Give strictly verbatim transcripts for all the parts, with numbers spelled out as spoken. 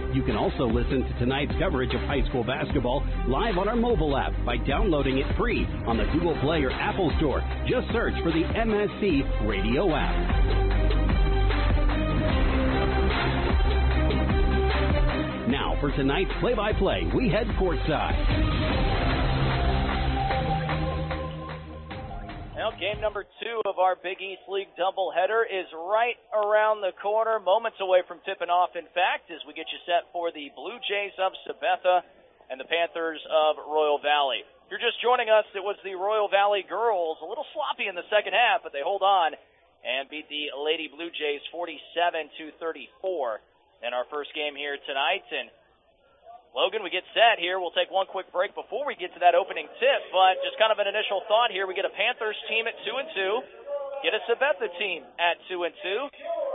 You can also listen to tonight's coverage of high school basketball live on our mobile app by downloading it free on the Google Play or Apple Store. Just search for the M S C Radio app. Now for tonight's play-by-play, we head courtside. Well, game number two of our Big East League doubleheader is right around the corner, moments away from tipping off, in fact, as we get you set for the Blue Jays of Sabetha and the Panthers of Royal Valley. If you're just joining us, it was the Royal Valley girls, a little sloppy in the second half, but they hold on and beat the Lady Blue Jays forty-seven to thirty-four. In our first game here tonight. And Logan, we get set here. We'll take one quick break before we get to that opening tip, but just kind of an initial thought here. We get a Panthers team at two and two, get a Sabetha team at two and two.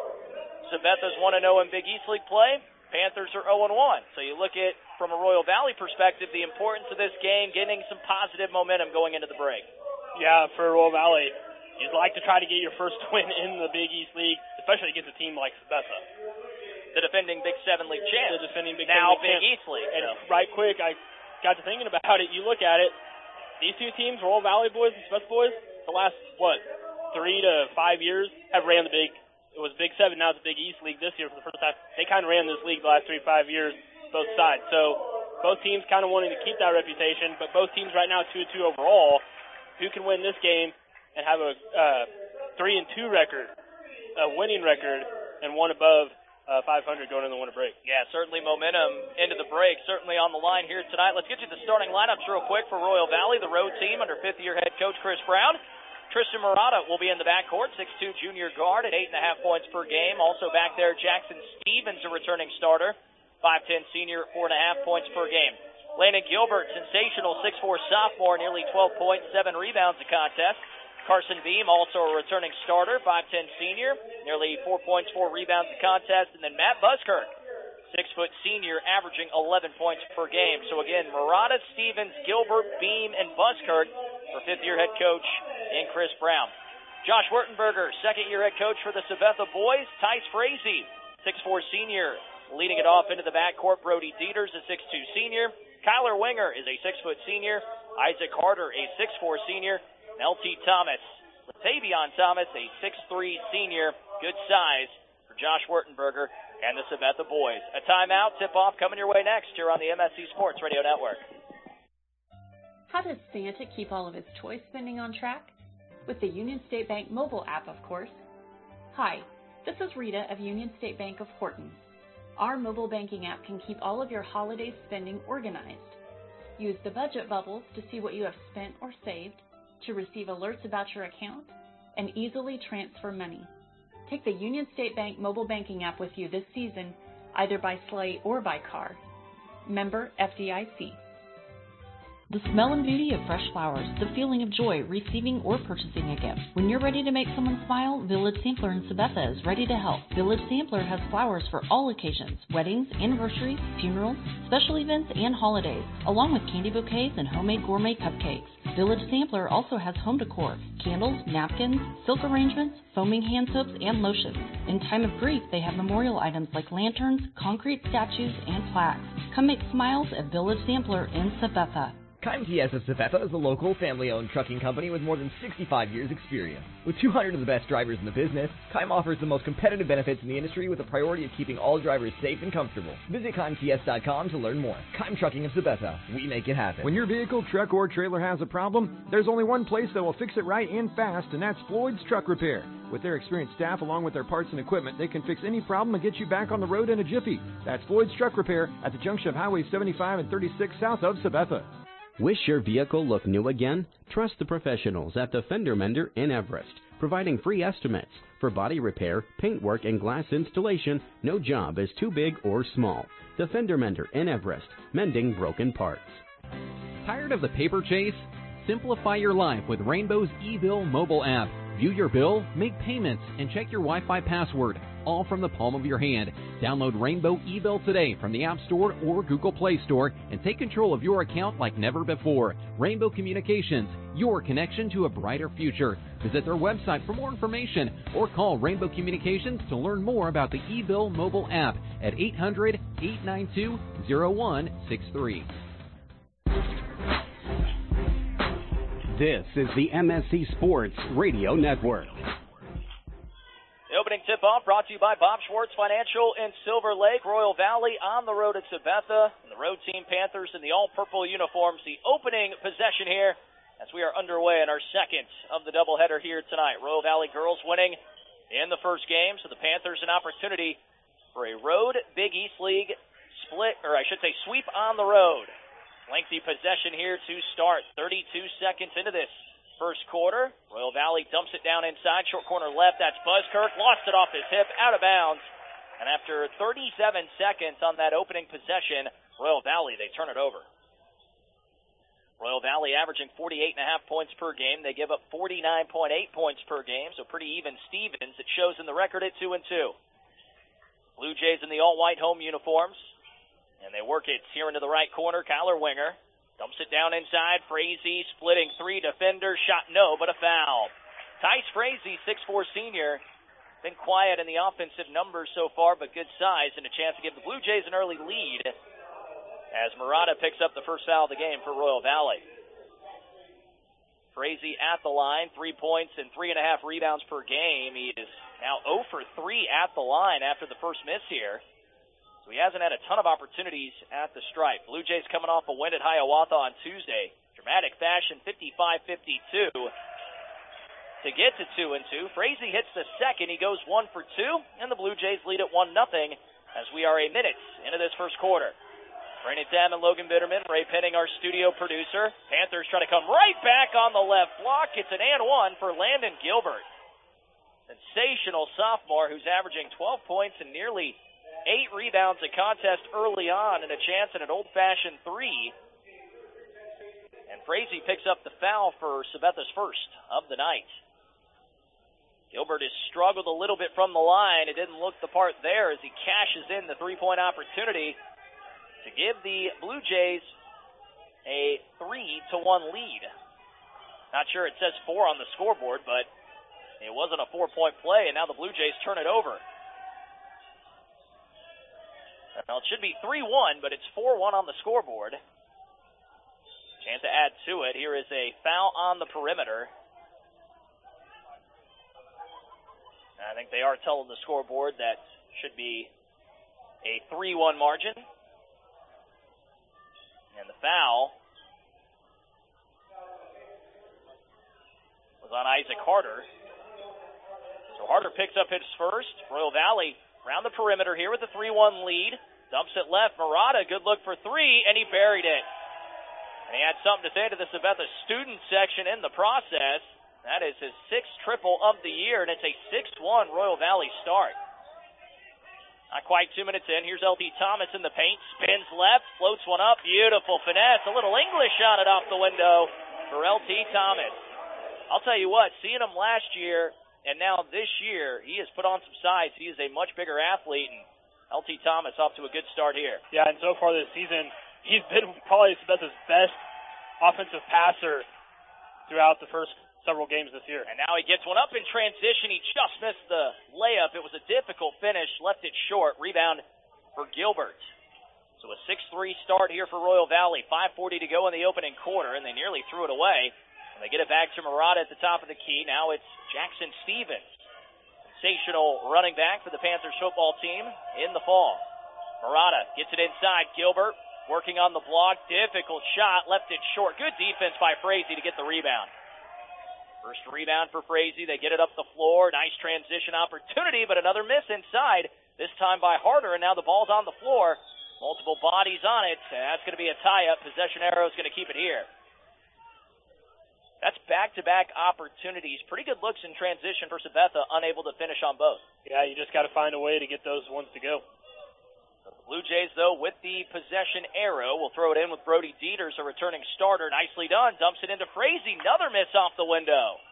Sabetha's one and oh in Big East League play. Panthers are oh and one. So you look at, from a Royal Valley perspective, the importance of this game, getting some positive momentum going into the break. Yeah, for Royal Valley, you'd like to try to get your first win in the Big East League, especially against a team like Sabetha. The defending Big Seven League champ. The defending Big now Seven League Big champ. East League. And so. right quick, I got to thinking about it. You look at it, these two teams, Royal Valley boys and Sabetha boys, the last, what, three to five years have ran the Big, it was Big Seven, now it's the Big East League this year for the first time. They kind of ran this league the last three to five years, both sides. So both teams kind of wanting to keep that reputation, but both teams right now two and two overall. Who can win this game and have a uh, three and two record, a winning record, and one above Uh, five hundred going into the winter break. Yeah, certainly momentum into the break, certainly on the line here tonight. Let's get you the starting lineups real quick for Royal Valley, the road team under fifth-year head coach Chris Brown. Tristan Murata will be in the backcourt, six two junior guard at eight point five points per game. Also back there, Jackson Stevens, a returning starter, five ten senior, four point five points per game. Landon Gilbert, sensational six four sophomore, nearly twelve points, seven rebounds a contest. Carson Beam, also a returning starter, five ten senior, nearly four points, four rebounds a contest. And then Matt Buskirk, six foot senior, averaging eleven points per game. So again, Murata, Stevens, Gilbert, Beam, and Buskirk for fifth-year head coach and Chris Brown. Josh Wurtenberger, second-year head coach for the Sabetha boys. Tice Frazee, six four senior, leading it off into the backcourt. Brody Dieters, a six two senior. Kyler Winger is a six foot senior. Isaac Harder, a six four senior. L T Thomas, Latavion Thomas, a six three senior. Good size for Josh Wurtenberger and the Sabetha boys. A timeout, tip-off coming your way next here on the M S C Sports Radio Network. How does Santa keep all of his toy spending on track? With the Union State Bank mobile app, of course. Hi, this is Rita of Union State Bank of Horton. Our mobile banking app can keep all of your holiday spending organized. Use the budget bubbles to see what you have spent or saved, to receive alerts about your account, and easily transfer money. Take the Union State Bank mobile banking app with you this season, either by sleigh or by car. Member F D I C. The smell and beauty of fresh flowers, the feeling of joy receiving or purchasing a gift. When you're ready to make someone smile, Village Sampler in Sabetha is ready to help. Village Sampler has flowers for all occasions, weddings, anniversaries, funerals, special events, and holidays, along with candy bouquets and homemade gourmet cupcakes. Village Sampler also has home decor, candles, napkins, silk arrangements, foaming hand soaps, and lotions. In time of grief, they have memorial items like lanterns, concrete statues, and plaques. Come make smiles at Village Sampler in Sabetha. Keim T S of Sabetha is a local, family-owned trucking company with more than sixty-five years experience. With two hundred of the best drivers in the business, Keim offers the most competitive benefits in the industry with a priority of keeping all drivers safe and comfortable. Visit Keim T S dot com to learn more. Keim Trucking of Sabetha. We make it happen. When your vehicle, truck, or trailer has a problem, there's only one place that will fix it right and fast, and that's Floyd's Truck Repair. With their experienced staff, along with their parts and equipment, they can fix any problem and get you back on the road in a jiffy. That's Floyd's Truck Repair at the junction of Highway seventy-five and thirty-six south of Sabetha. Wish your vehicle looked new again? Trust the professionals at the Fender Mender in Everest, providing free estimates. For body repair, paintwork, and glass installation, no job is too big or small. The Fender Mender in Everest, mending broken parts. Tired of the paper chase? Simplify your life with Rainbow's eBill mobile app. View your bill, make payments, and check your Wi-Fi password. all from the palm of your hand. Download Rainbow eBill today from the App Store or Google Play Store and take control of your account like never before. Rainbow Communications, your connection to a brighter future. Visit their website for more information or call Rainbow Communications to learn more about the eBill mobile app at eight hundred, eight nine two, zero one six three. This is the M S C Sports Radio Network. The opening tip-off brought to you by Bob Schwartz Financial in Silver Lake. Royal Valley on the road at Sabetha. And the road team Panthers in the all-purple uniforms. The opening possession here as we are underway in our second of the doubleheader here tonight. Royal Valley girls winning in the first game, so the Panthers an opportunity for a road Big East League split, or I should say sweep on the road. Lengthy possession here to start. thirty-two seconds into this first quarter. Royal Valley dumps it down inside, short corner left. That's Buzzkirk, lost it off his hip, out of bounds. And after thirty-seven seconds on that opening possession, Royal Valley, they turn it over. Royal Valley averaging forty-eight point five points per game. They give up forty-nine point eight points per game, so pretty even Stevens. It shows in the record at two and two. Blue Jays in the all-white home uniforms, and they work it here into the right corner. Kyler Winger dumps it down inside. Frazee splitting three defenders. Shot no, but a foul. Tice Frazee, six foot four senior. Been quiet in the offensive numbers so far, but good size and a chance to give the Blue Jays an early lead as Murata picks up the first foul of the game for Royal Valley. Frazee at the line, three points and three and a half rebounds per game. He is now zero for three at the line after the first miss here. So he hasn't had a ton of opportunities at the stripe. Blue Jays coming off a win at Hiawatha on Tuesday. Dramatic fashion, fifty-five fifty-two. To get to two and two, Frazee hits the second. He goes one for two, and the Blue Jays lead at one nothing as we are a minute into this first quarter. Brandon Tam and Logan Bitterman, Ray Penning, our studio producer. Panthers try to come right back on the left block. It's an and one for Landon Gilbert. Sensational sophomore who's averaging twelve points and nearly eight rebounds a contest early on and a chance at an old-fashioned three. And Frazee picks up the foul for Sabetha's first of the night. Gilbert has struggled a little bit from the line. It didn't look the part there as he cashes in the three-point opportunity to give the Blue Jays a three to one lead. Not sure it says four on the scoreboard, but it wasn't a four-point play, and now the Blue Jays turn it over. Well, it should be three one, but it's four one on the scoreboard. Chance to add to it. Here is a foul on the perimeter. I think they are telling the scoreboard that should be a three one margin. And the foul was on Isaac Harder. So Harder picks up his first. Royal Valley around the perimeter here with a three one lead. Dumps it left. Murata, good look for three, and he buried it. And he had something to say to the Sabetha student section in the process. That is his sixth triple of the year, and it's a six one Royal Valley start. Not quite two minutes in. Here's L T Thomas in the paint. Spins left, floats one up. Beautiful finesse. A little English shot it off the window for L T Thomas. I'll tell you what, seeing him last year and now this year, he has put on some size. He is a much bigger athlete, and L T Thomas off to a good start here. Yeah, and so far this season, he's been probably Sabetha's best offensive passer throughout the first several games this year. And now he gets one up in transition. He just missed the layup. It was a difficult finish, left it short. Rebound for Gilbert. So a six three start here for Royal Valley. five forty to go in the opening quarter, and they nearly threw it away. And they get it back to Murata at the top of the key. Now it's Jackson Stevens. Sensational running back for the Panthers football team in the fall. Murata gets it inside. Gilbert working on the block. Difficult shot. Left it short. Good defense by Frazee to get the rebound. First rebound for Frazee. They get it up the floor. Nice transition opportunity, but another miss inside. This time by Harder, and now the ball's on the floor. Multiple bodies on it. And that's going to be a tie-up. Possession arrow is going to keep it here. That's back-to-back opportunities. Pretty good looks in transition for Sabetha, unable to finish on both. Yeah, you just got to find a way to get those ones to go. The Blue Jays, though, with the possession arrow, will throw it in with Brody Dieters, a returning starter. Nicely done. Dumps it into Frazee. Another miss off the window.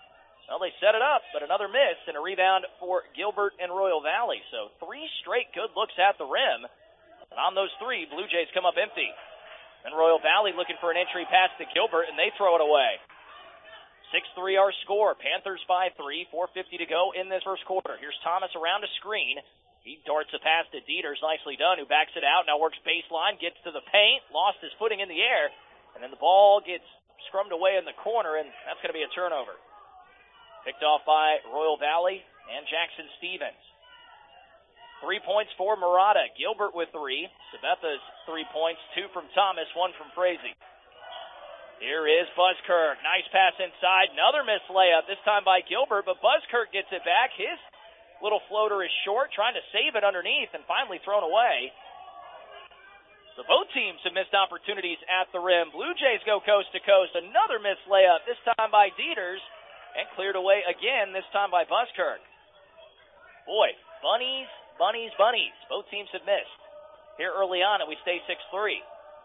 Well, they set it up, but another miss and a rebound for Gilbert and Royal Valley. So three straight good looks at the rim. And on those three, Blue Jays come up empty. And Royal Valley looking for an entry pass to Gilbert, and they throw it away. six three our score. Panthers by three. four fifty to go in this first quarter. Here's Thomas around a screen. He darts a pass to Dieters. Nicely done, who backs it out. Now works baseline, gets to the paint, lost his footing in the air. And then the ball gets scrummed away in the corner, and that's going to be a turnover. Picked off by Royal Valley and Jackson Stevens. Three points for Murata. Gilbert with three. Sabetha's three points, two from Thomas, one from Frazee. Here is Buzzkirk. Nice pass inside. Another missed layup, this time by Gilbert, but Buzzkirk gets it back. His little floater is short, trying to save it underneath, and finally thrown away. So both teams have missed opportunities at the rim. Blue Jays go coast to coast. Another missed layup, this time by Dieters, and cleared away again, this time by Buzzkirk. Boy, bunnies, bunnies, bunnies. Both teams have missed here early on, and we stay six three.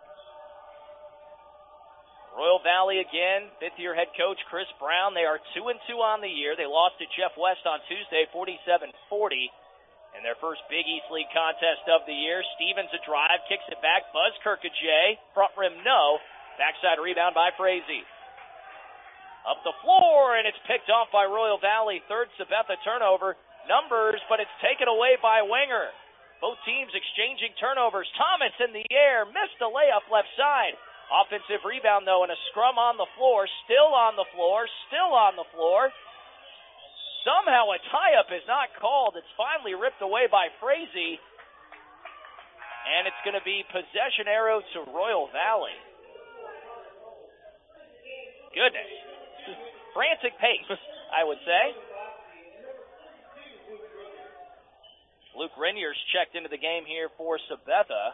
Royal Valley again, fifth-year head coach Chris Brown. They are two and two on the year. They lost to Jeff West on Tuesday, forty-seven forty, in their first Big East League contest of the year. Stevens a drive, kicks it back. Buzzkirk a J, front rim no. Backside rebound by Frazee. Up the floor, and it's picked off by Royal Valley. Third Sabetha turnover. Numbers, but it's taken away by Wenger. Both teams exchanging turnovers. Thomas in the air, missed a layup left side. Offensive rebound, though, and a scrum on the floor. Still on the floor, still on the floor. Somehow a tie-up is not called. It's finally ripped away by Frazee. And it's going to be possession arrow to Royal Valley. Goodness. Frantic pace, I would say. Luke Renier's checked into the game here for Sabetha.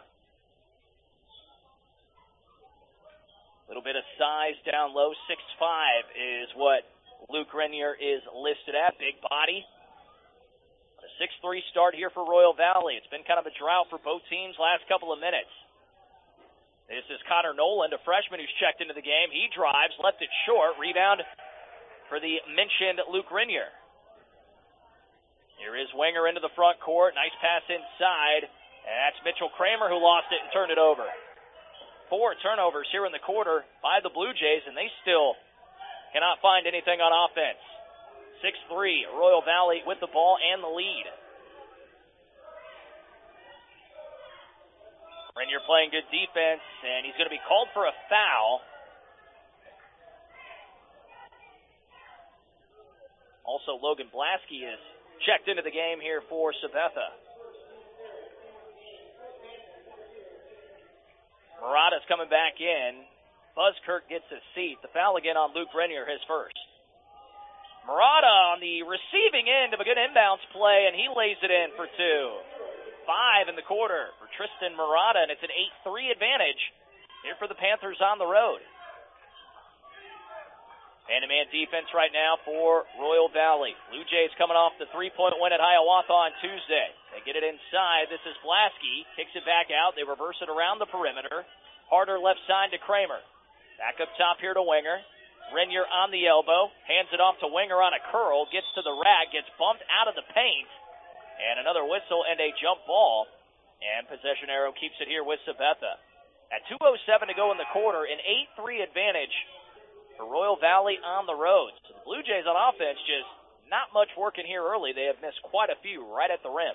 A little bit of size down low. six five is what Luke Renier is listed at. Big body. A six three start here for Royal Valley. It's been kind of a drought for both teams last couple of minutes. This is Connor Noland, a freshman who's checked into the game. He drives, left it short. Rebound for the mentioned Luke Renier. Here is Wenger into the front court. Nice pass inside. And that's Mitchell Kramer who lost it and turned it over. Four turnovers here in the quarter by the Blue Jays, and they still cannot find anything on offense. six three, Royal Valley with the ball and the lead. Renier playing good defense, and he's going to be called for a foul. Also, Logan Blasky is checked into the game here for Sabetha. Murata's coming back in. Buzzkirk gets a seat. The foul again on Luke Renier, his first. Murata on the receiving end of a good inbounds play, and he lays it in for two. Five in the quarter for Tristan Murata, and it's an eight three advantage here for the Panthers on the road. Man-to-man defense right now for Royal Valley. Blue Jays coming off the three-point win at Hiawatha on Tuesday. They get it inside. This is Blasky. Kicks it back out. They reverse it around the perimeter. Harder left side to Kramer. Back up top here to Wenger. Renier on the elbow. Hands it off to Wenger on a curl. Gets to the rack. Gets bumped out of the paint. And another whistle and a jump ball. And possession arrow keeps it here with Sabetha. At two oh seven to go in the quarter, an eight three advantage for Royal Valley on the road. So the Blue Jays on offense just not much working here early. They have missed quite a few right at the rim.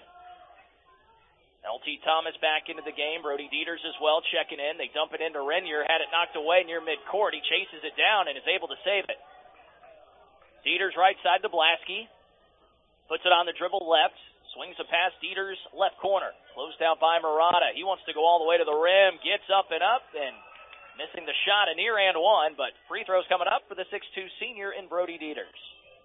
L T Thomas back into the game. Brody Dieters as well checking in. They dump it into Renier. Had it knocked away near midcourt. He chases it down and is able to save it. Dieters right side to Blasky. Puts it on the dribble left. Swings a pass. Dieters left corner. Closed out by Murata. He wants to go all the way to the rim. Gets up and up and missing the shot, a near and one, but free throws coming up for the six two senior in Brody Dieters.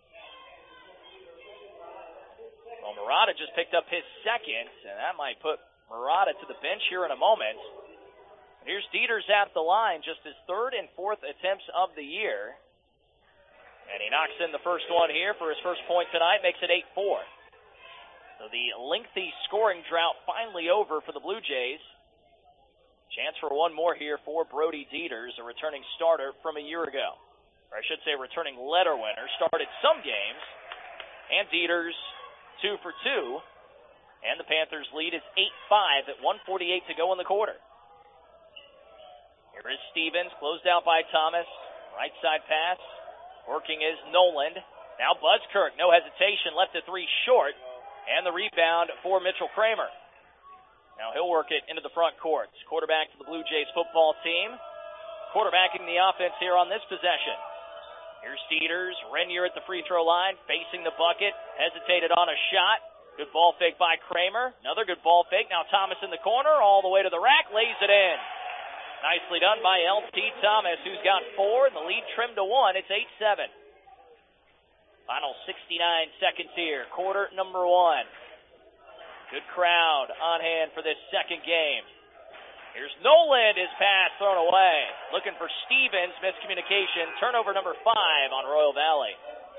Well, Murata just picked up his second, and that might put Murata to the bench here in a moment. Here's Dieters at the line, just his third and fourth attempts of the year. And he knocks in the first one here for his first point tonight, makes it eight four. So the lengthy scoring drought finally over for the Blue Jays. Chance for one more here for Brody Dieters, a returning starter from a year ago. or I should say returning letter winner, started some games. And Dieters, two for two. And the Panthers' lead is eight five at one forty-eight to go in the quarter. Here is Stevens, closed out by Thomas. Right side pass. Working is Noland. Now Buzzkirk, no hesitation, left the three short. And the rebound for Mitchell Kramer. Now he'll work it into the front court. Quarterback to the Blue Jays football team. Quarterbacking the offense here on this possession. Here's Dieters. Renier at the free throw line, facing the bucket. Hesitated on a shot. Good ball fake by Kramer. Another good ball fake. Now Thomas in the corner, all the way to the rack, lays it in. Nicely done by L T Thomas, who's got four, and the lead trimmed to one. It's eight seven. Final sixty-nine seconds here, quarter number one. Good crowd on hand for this second game. Here's Noland, his pass thrown away. Looking for Stevens, miscommunication. Turnover number five on Royal Valley.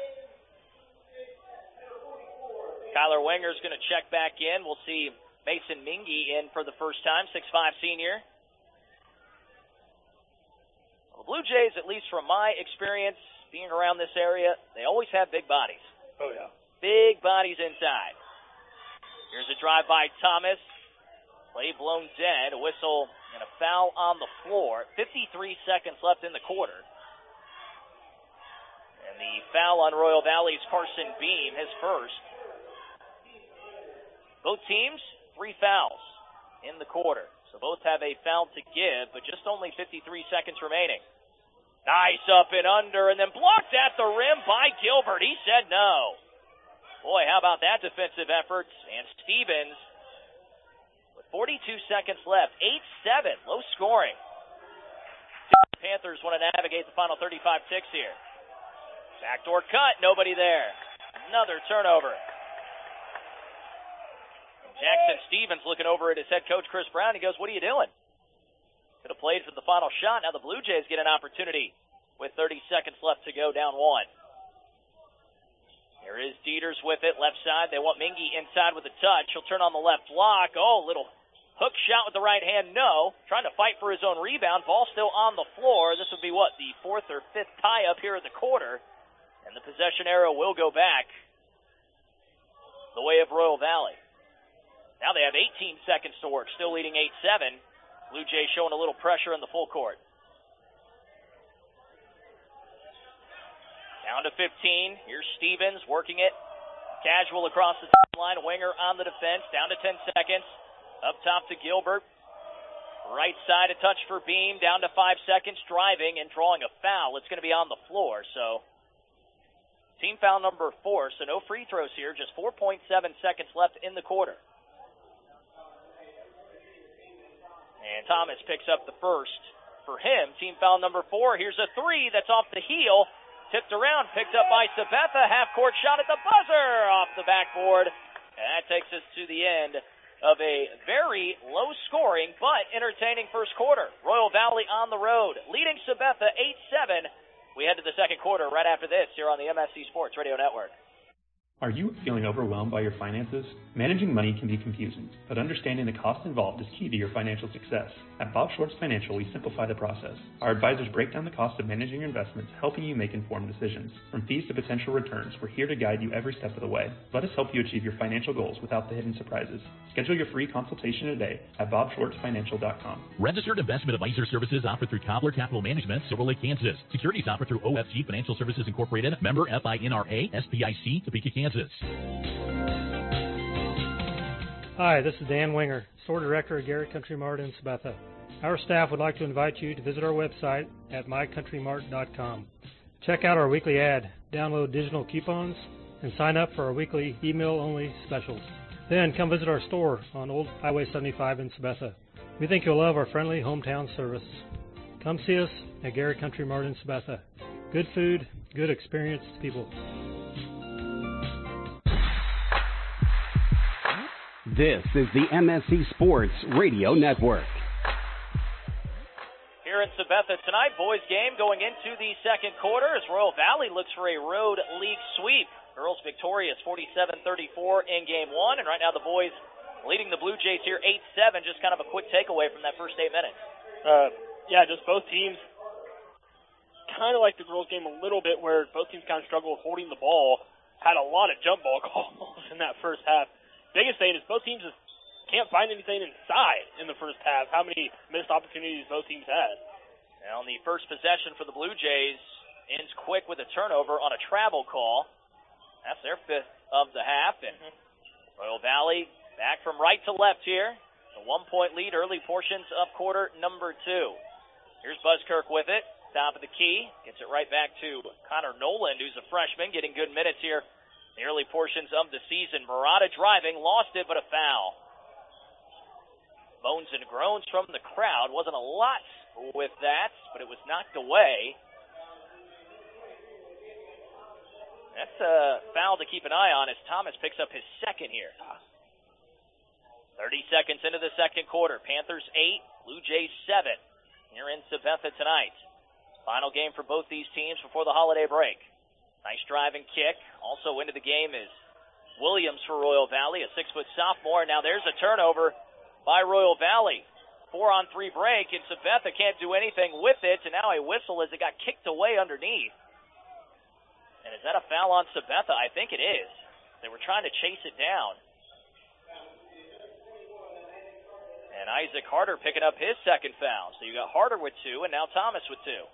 Kyler Wenger's going to check back in. We'll see Mason Mingy in for the first time, six five senior. Well, the Blue Jays, at least from my experience being around this area, they always have big bodies. Oh, yeah. Big bodies inside. Here's a drive by Thomas. Play blown dead. A whistle and a foul on the floor. fifty-three seconds left in the quarter. And the foul on Royal Valley's Carson Beam, his first. Both teams, three fouls in the quarter. So both have a foul to give, but just only fifty-three seconds remaining. Nice up and under, and then blocked at the rim by Gilbert. He said no. Boy, how about that defensive effort? And Stevens, with forty-two seconds left, eight seven, low scoring. Panthers want to navigate the final thirty-five ticks here. Backdoor cut, nobody there. Another turnover. Jackson Stevens looking over at his head coach, Chris Brown. He goes, what are you doing? Could have played for the final shot. Now the Blue Jays get an opportunity with thirty seconds left to go, down one. Here is Dieters with it, left side. They want Mingy inside with a touch. He'll turn on the left block. Oh, little hook shot with the right hand, no. Trying to fight for his own rebound. Ball still on the floor. This would be, what, the fourth or fifth tie-up here in the quarter. And the possession arrow will go back the way of Royal Valley. Now they have eighteen seconds to work, still leading eight seven. Blue Jays showing a little pressure in the full court. Down to fifteen. Here's Stevens working it. Casual across the line. Wenger on the defense. Down to ten seconds. Up top to Gilbert. Right side a touch for Beam. Down to five seconds. Driving and drawing a foul. It's going to be on the floor. So team foul number four. So no free throws here. Just four point seven seconds left in the quarter. And Thomas picks up the first for him. Team foul number four. Here's a three that's off the heel. Tipped around, picked up by Sabetha. Half-court shot at the buzzer off the backboard. And that takes us to the end of a very low-scoring but entertaining first quarter. Royal Valley on the road, leading Sabetha eight seven. We head to the second quarter right after this here on the M S C Sports Radio Network. Are you feeling overwhelmed by your finances? Managing money can be confusing, but understanding the cost involved is key to your financial success. At Bob Schwartz Financial, we simplify the process. Our advisors break down the cost of managing your investments, helping you make informed decisions. From fees to potential returns, we're here to guide you every step of the way. Let us help you achieve your financial goals without the hidden surprises. Schedule your free consultation today at bob schwartz financial dot com. Registered investment advisor services offered through Cobbler Capital Management, Silver Lake, Kansas. Securities offered through O F G Financial Services Incorporated, member F I N R A, S P I C, Topeka, Kansas. Hi, this is Dan Winger, Store Director of Garrett Country Mart in Sabetha. Our staff would like to invite you to visit our website at my country mart dot com. Check out our weekly ad, download digital coupons, and sign up for our weekly email-only specials. Then come visit our store on Old Highway seventy-five in Sabetha. We think you'll love our friendly hometown service. Come see us at Garrett Country Mart in Sabetha. Good food, good experienced people. This is the M S C Sports Radio Network. Here in Sabetha tonight, boys game going into the second quarter as Royal Valley looks for a road league sweep. Girls victorious forty-seven thirty-four in game one, and right now the boys leading the Blue Jays here eight seven. Just kind of a quick takeaway from that first eight minutes. Uh, yeah, just both teams kind of like the girls' game a little bit, where both teams kind of struggled with holding the ball. Had a lot of jump ball calls in that first half. Biggest thing is both teams just can't find anything inside in the first half. How many missed opportunities both teams had. Now, on the first possession for the Blue Jays, ends quick with a turnover on a travel call. That's their fifth of the half. And mm-hmm. Royal Valley back from right to left here. A one-point lead, early portions of quarter number two. Here's Buskirk with it. Top of the key. Gets it right back to Connor Noland, who's a freshman, getting good minutes here in the early portions of the season. Murata driving, lost it, but a foul. Moans and groans from the crowd. Wasn't a lot with that, but it was knocked away. That's a foul to keep an eye on as Thomas picks up his second here. thirty seconds into the second quarter. Panthers eight, Blue Jays seven. Here in Sabetha tonight. Final game for both these teams before the holiday break. Nice driving kick. Also into the game is Williams for Royal Valley, a six-foot sophomore. Now there's a turnover by Royal Valley. Four-on-three break, and Sabetha can't do anything with it, and now a whistle as it got kicked away underneath. And is that a foul on Sabetha? I think it is. They were trying to chase it down. And Isaac Harder picking up his second foul. So you got Harder with two, and now Thomas with two.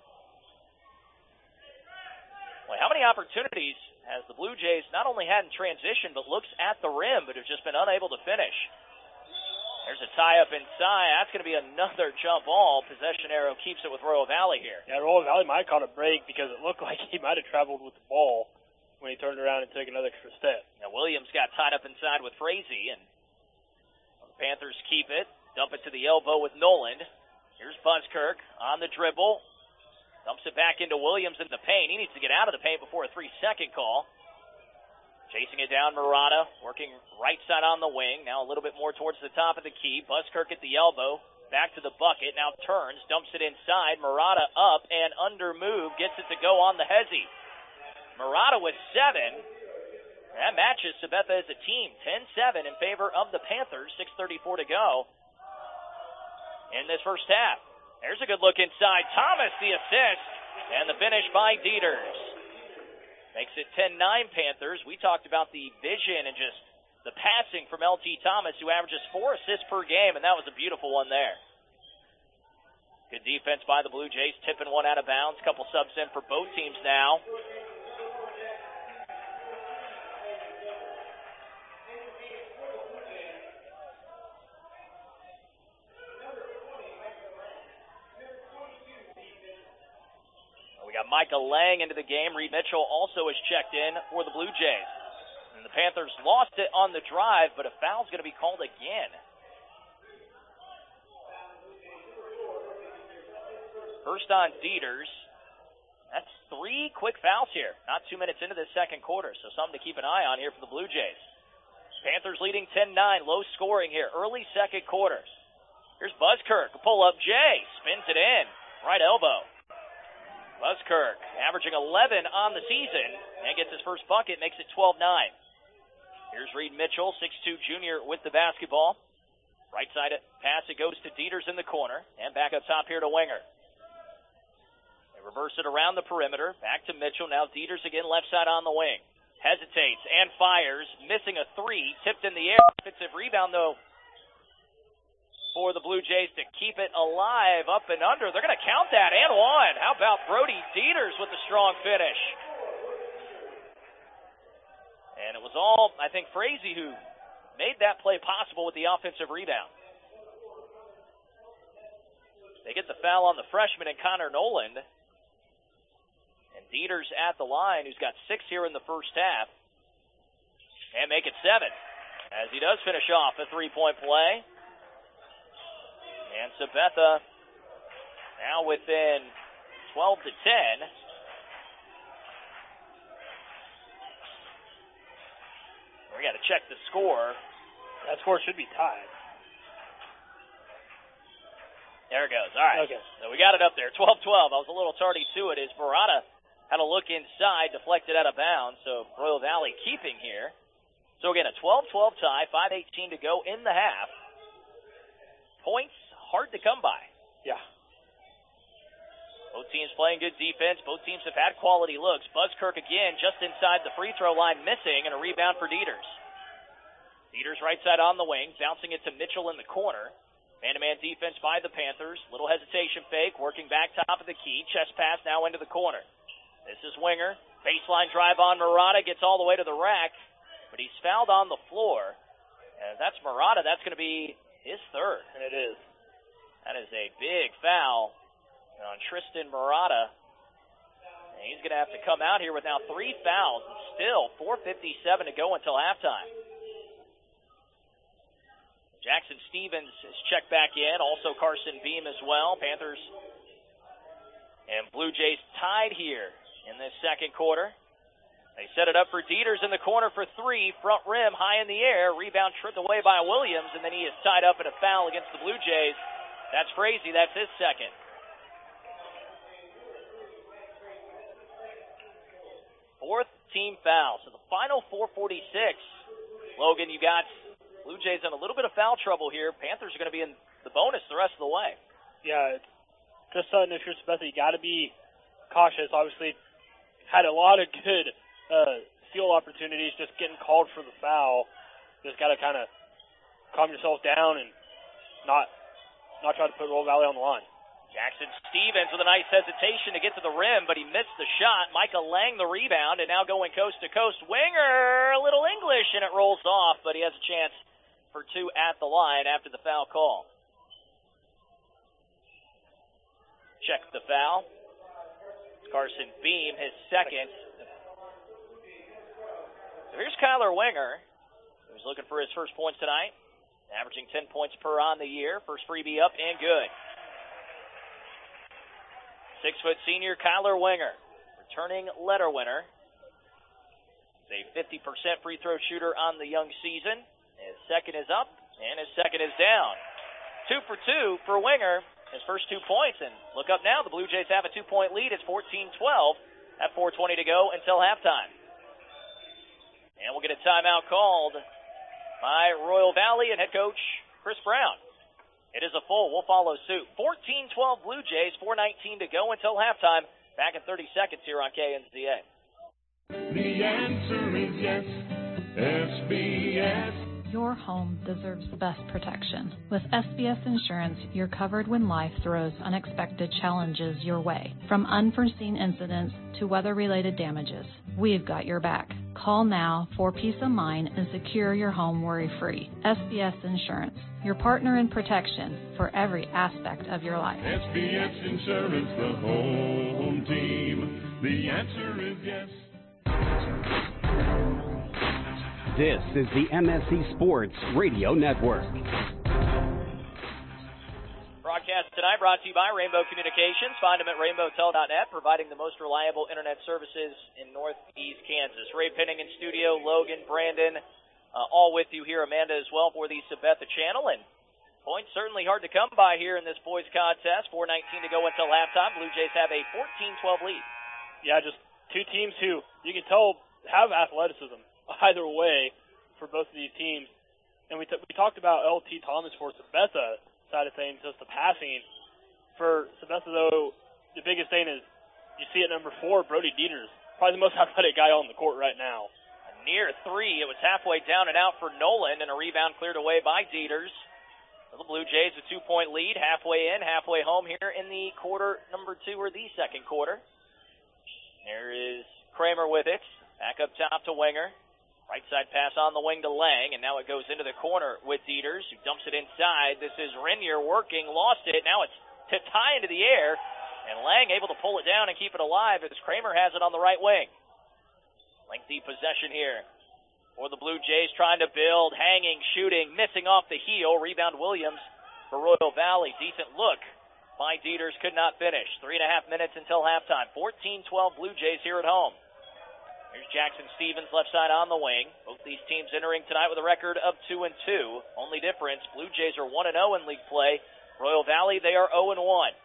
Well, how many opportunities has the Blue Jays not only had in transition, but looks at the rim, but have just been unable to finish? There's a tie-up inside. That's going to be another jump ball. Possession arrow keeps it with Royal Valley here. Yeah, Royal Valley might have caught a break because it looked like he might have traveled with the ball when he turned around and took another extra step. Now, Williams got tied up inside with Frazee, and the Panthers keep it. Dump it to the elbow with Noland. Here's Buskirk on the dribble. Dumps it back into Williams in the paint. He needs to get out of the paint before a three-second call. Chasing it down, Murata, working right side on the wing. Now a little bit more towards the top of the key. Buskirk at the elbow. Back to the bucket. Now turns, dumps it inside. Murata up and under move. Gets it to go on the hezzy. Murata with seven. That matches Sabetha as a team. ten seven in favor of the Panthers. six thirty-four to go in this first half. There's a good look inside. Thomas the assist. And the finish by Dieters. Makes it ten nine Panthers. We talked about the vision and just the passing from L T Thomas, who averages four assists per game, and that was a beautiful one there. Good defense by the Blue Jays, tipping one out of bounds. Couple subs in for both teams now. We got Micah Lang into the game. Reed Mitchell also is checked in for the Blue Jays. And the Panthers lost it on the drive, but a foul's going to be called again. First on Dieters. That's three quick fouls here. Not two minutes into the second quarter, so something to keep an eye on here for the Blue Jays. Panthers leading ten nine, low scoring here, early second quarter. Here's Buskirk, a pull-up J, spins it in, right elbow. Buskirk averaging eleven on the season and gets his first bucket, makes it twelve nine. Here's Reed Mitchell, six two junior with the basketball. Right side pass, it goes to Dieters in the corner, and back up top here to Winger. They reverse it around the perimeter, back to Mitchell, now Dieters again left side on the wing. Hesitates and fires, missing a three, tipped in the air. Offensive rebound though for the Blue Jays to keep it alive, up and under. They're going to count that, and one. How about Brody Dieters with the strong finish? And it was all, I think, Frazee who made that play possible with the offensive rebound. They get the foul on the freshman and Connor Noland. And Dieters at the line, who's got six here in the first half. And make it seven, as he does finish off a three-point play. And Sabetha now within twelve to ten. We got to check the score. That score should be tied. There it goes. All right. Okay. So we got it up there. twelve twelve. I was a little tardy to it as Murata had a look inside, deflected out of bounds. So Royal Valley keeping here. So again, a twelve twelve tie, five eighteen to go in the half. Points hard to come by. Yeah. Both teams playing good defense. Both teams have had quality looks. Buskirk again just inside the free throw line, missing, and a rebound for Dieters. Dieters right side on the wing, bouncing it to Mitchell in the corner. Man-to-man defense by the Panthers. Little hesitation fake, working back top of the key. Chest pass now into the corner. This is Winger. Baseline drive on Murata, gets all the way to the rack, but he's fouled on the floor. And that's Murata. That's going to be his third. And it is. That is a big foul on Tristan Murata. And he's going to have to come out here with now three fouls. And still four fifty-seven to go until halftime. Jackson Stevens is checked back in. Also Carson Beam as well. Panthers and Blue Jays tied here in this second quarter. They set it up for Dieters in the corner for three. Front rim, high in the air. Rebound tripped away by Williams, and then he is tied up in a foul against the Blue Jays. That's Frazee. That's his second. Fourth team foul. So the final four forty-six. Logan, you got Blue Jays in a little bit of foul trouble here. Panthers are going to be in the bonus the rest of the way. Yeah, it's just something if you're Sabetha, you got to be cautious. Obviously, had a lot of good uh, steal opportunities, just getting called for the foul. Just got to kind of calm yourself down and not not try to put Royal Valley on the line. Jackson Stevens with a nice hesitation to get to the rim, but he missed the shot. Micah Lang the rebound, and now going coast to coast. Winger, a little English, and it rolls off, but he has a chance for two at the line after the foul call. Check the foul. Carson Beam, his second. So here's Kyler Winger, who's looking for his first points tonight, averaging ten points per on the year. First freebie up and good. Six-foot senior Kyler Winger, returning letter winner. He's a fifty percent free throw shooter on the young season. His second is up, and his second is down. Two for two for Winger, his first two points. And look up now, the Blue Jays have a two-point lead. It's fourteen twelve at four twenty to go until halftime. And we'll get a timeout called by Royal Valley and head coach Chris Brown. It is a full. We'll follow suit. fourteen twelve Blue Jays, four nineteen to go until halftime. Back in thirty seconds here on K N Z A. The answer is yes, S B S. Your home deserves the best protection. With S B S Insurance, you're covered when life throws unexpected challenges your way. From unforeseen incidents to weather-related damages, we've got your back. Call now for peace of mind and secure your home worry-free. S B S Insurance, your partner in protection for every aspect of your life. S B S Insurance, the home team. The answer is yes. This is the M S C Sports Radio Network. Broadcast tonight brought to you by Rainbow Communications. Find them at rainbow tel dot net, providing the most reliable internet services in northeast Kansas. Ray Penning in studio, Logan, Brandon, uh, all with you here. Amanda as well for the Sabetha channel. And points certainly hard to come by here in this boys contest. four nineteen to go until halftime. Blue Jays have a fourteen twelve lead. Yeah, just two teams who you can tell have athleticism either way for both of these teams. And we, t- we talked about L T Thomas for Sabetha side of things, just the passing. For Sabetha, though, the biggest thing is you see at number four, Brody Dieters, probably the most athletic guy on the court right now. A near three. It was halfway down and out for Nolan, and a rebound cleared away by Dieters. The Blue Jays a two-point lead, halfway in, halfway home here in the quarter number two or the second quarter. There is Kramer with it. Back up top to Winger. Right side pass on the wing to Lang, and now it goes into the corner with Dieters, who dumps it inside. This is Renier working, lost it. Now it's tipped high into the air, and Lang able to pull it down and keep it alive as Kramer has it on the right wing. Lengthy possession here for the Blue Jays, trying to build, hanging, shooting, missing off the heel. Rebound Williams for Royal Valley. Decent look by Dieters, could not finish. Three and a half minutes until halftime. fourteen twelve Blue Jays here at home. Here's Jackson Stevens, left side on the wing. Both these teams entering tonight with a record of two and two. Only difference, Blue Jays are one and oh in league play. Royal Valley, they are oh and one.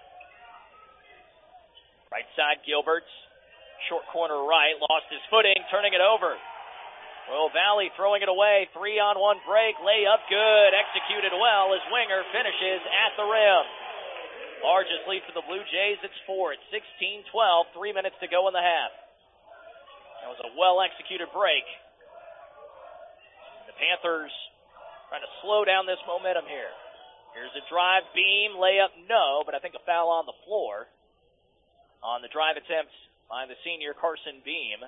Right side, Gilberts. Short corner right, lost his footing, turning it over. Royal Valley throwing it away. Three on one break, layup good. Executed well as Winger finishes at the rim. Largest lead for the Blue Jays. It's four at sixteen twelve. Three minutes to go in the half. That was a well-executed break. The Panthers trying to slow down this momentum here. Here's a drive, beam, layup, no, but I think a foul on the floor on the drive attempt by the senior Carson Beam.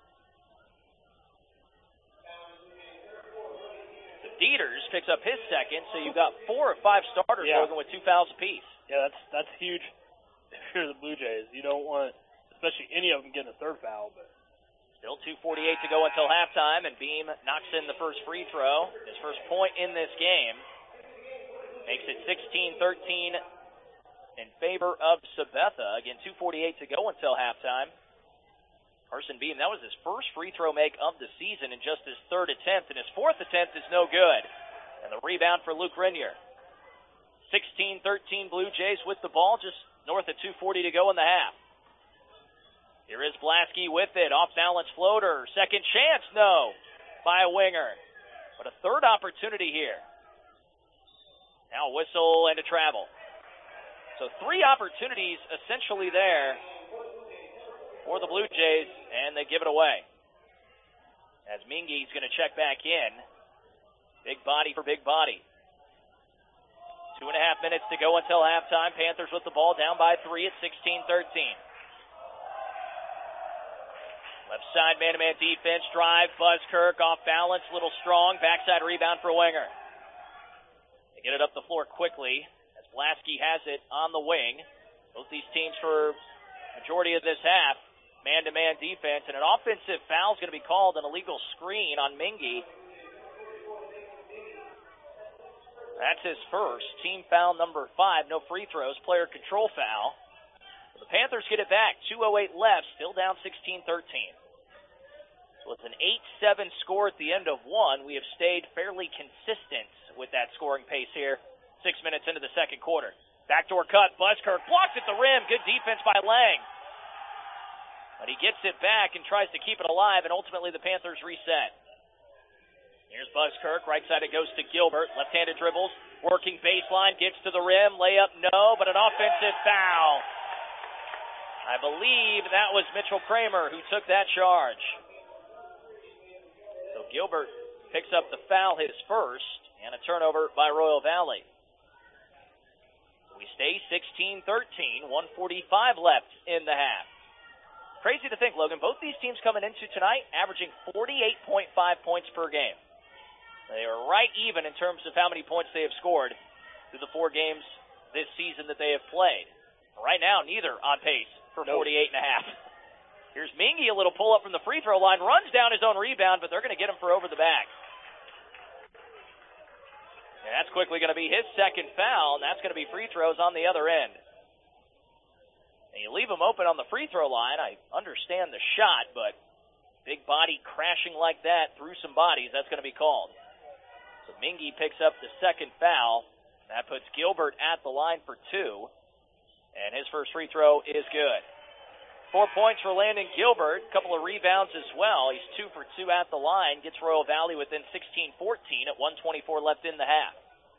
So Dieters picks up his second, so you've got four or five starters yeah. Logan with two fouls apiece. Yeah, that's that's huge if you're the Blue Jays. You don't want, especially any of them, getting a third foul, but still two forty-eight to go until halftime, and Beam knocks in the first free throw. His first point in this game. Makes it sixteen thirteen in favor of Sabetha. Again, two forty-eight to go until halftime. Carson Beam, that was his first free throw make of the season in just his third attempt, and his fourth attempt is no good. And the rebound for Luke Renier. sixteen thirteen Blue Jays with the ball, just north of two forty to go in the half. Here is Blasky with it, off-balance floater, second chance, no, by a winger. But a third opportunity here. Now a whistle and a travel. So three opportunities essentially there for the Blue Jays, and they give it away. As Mingy's going to check back in. Big body for big body. Two and a half minutes to go until halftime. Panthers with the ball down by three at sixteen thirteen. Left side man-to-man defense, drive, Buzzkirk off balance, little strong, backside rebound for Winger. They get it up the floor quickly as Blasky has it on the wing. Both these teams for majority of this half, man-to-man defense, and an offensive foul is going to be called, an illegal screen on Mingy. That's his first, team foul number five, no free throws, player control foul. The Panthers get it back, two oh eight left, still down sixteen thirteen. So it's an eight seven score at the end of one. We have stayed fairly consistent with that scoring pace here, six minutes into the second quarter. Backdoor cut, Buzzkirk blocked at the rim, good defense by Lang. But he gets it back and tries to keep it alive, and ultimately the Panthers reset. Here's Buzzkirk, right side it goes to Gilbert, left-handed dribbles, working baseline, gets to the rim, layup, no, but an offensive foul. I believe that was Mitchell Kramer who took that charge. So Gilbert picks up the foul, his first, and a turnover by Royal Valley. We stay sixteen thirteen, one forty-five left in the half. Crazy to think, Logan, both these teams coming into tonight averaging forty-eight point five points per game. They are right even in terms of how many points they have scored through the four games this season that they have played. Right now, neither on pace for forty-eight and a half. Here's Mingy, a little pull-up from the free throw line, runs down his own rebound, but they're going to get him for over the back. And that's quickly going to be his second foul, and that's going to be free throws on the other end. And you leave him open on the free throw line. I understand the shot, but big body crashing like that through some bodies, that's going to be called. So Mingy picks up the second foul. That puts Gilbert at the line for two. And his first free throw is good. Four points for Landon Gilbert. A couple of rebounds as well. He's two for two at the line. Gets Royal Valley within sixteen fourteen at one twenty-four left in the half.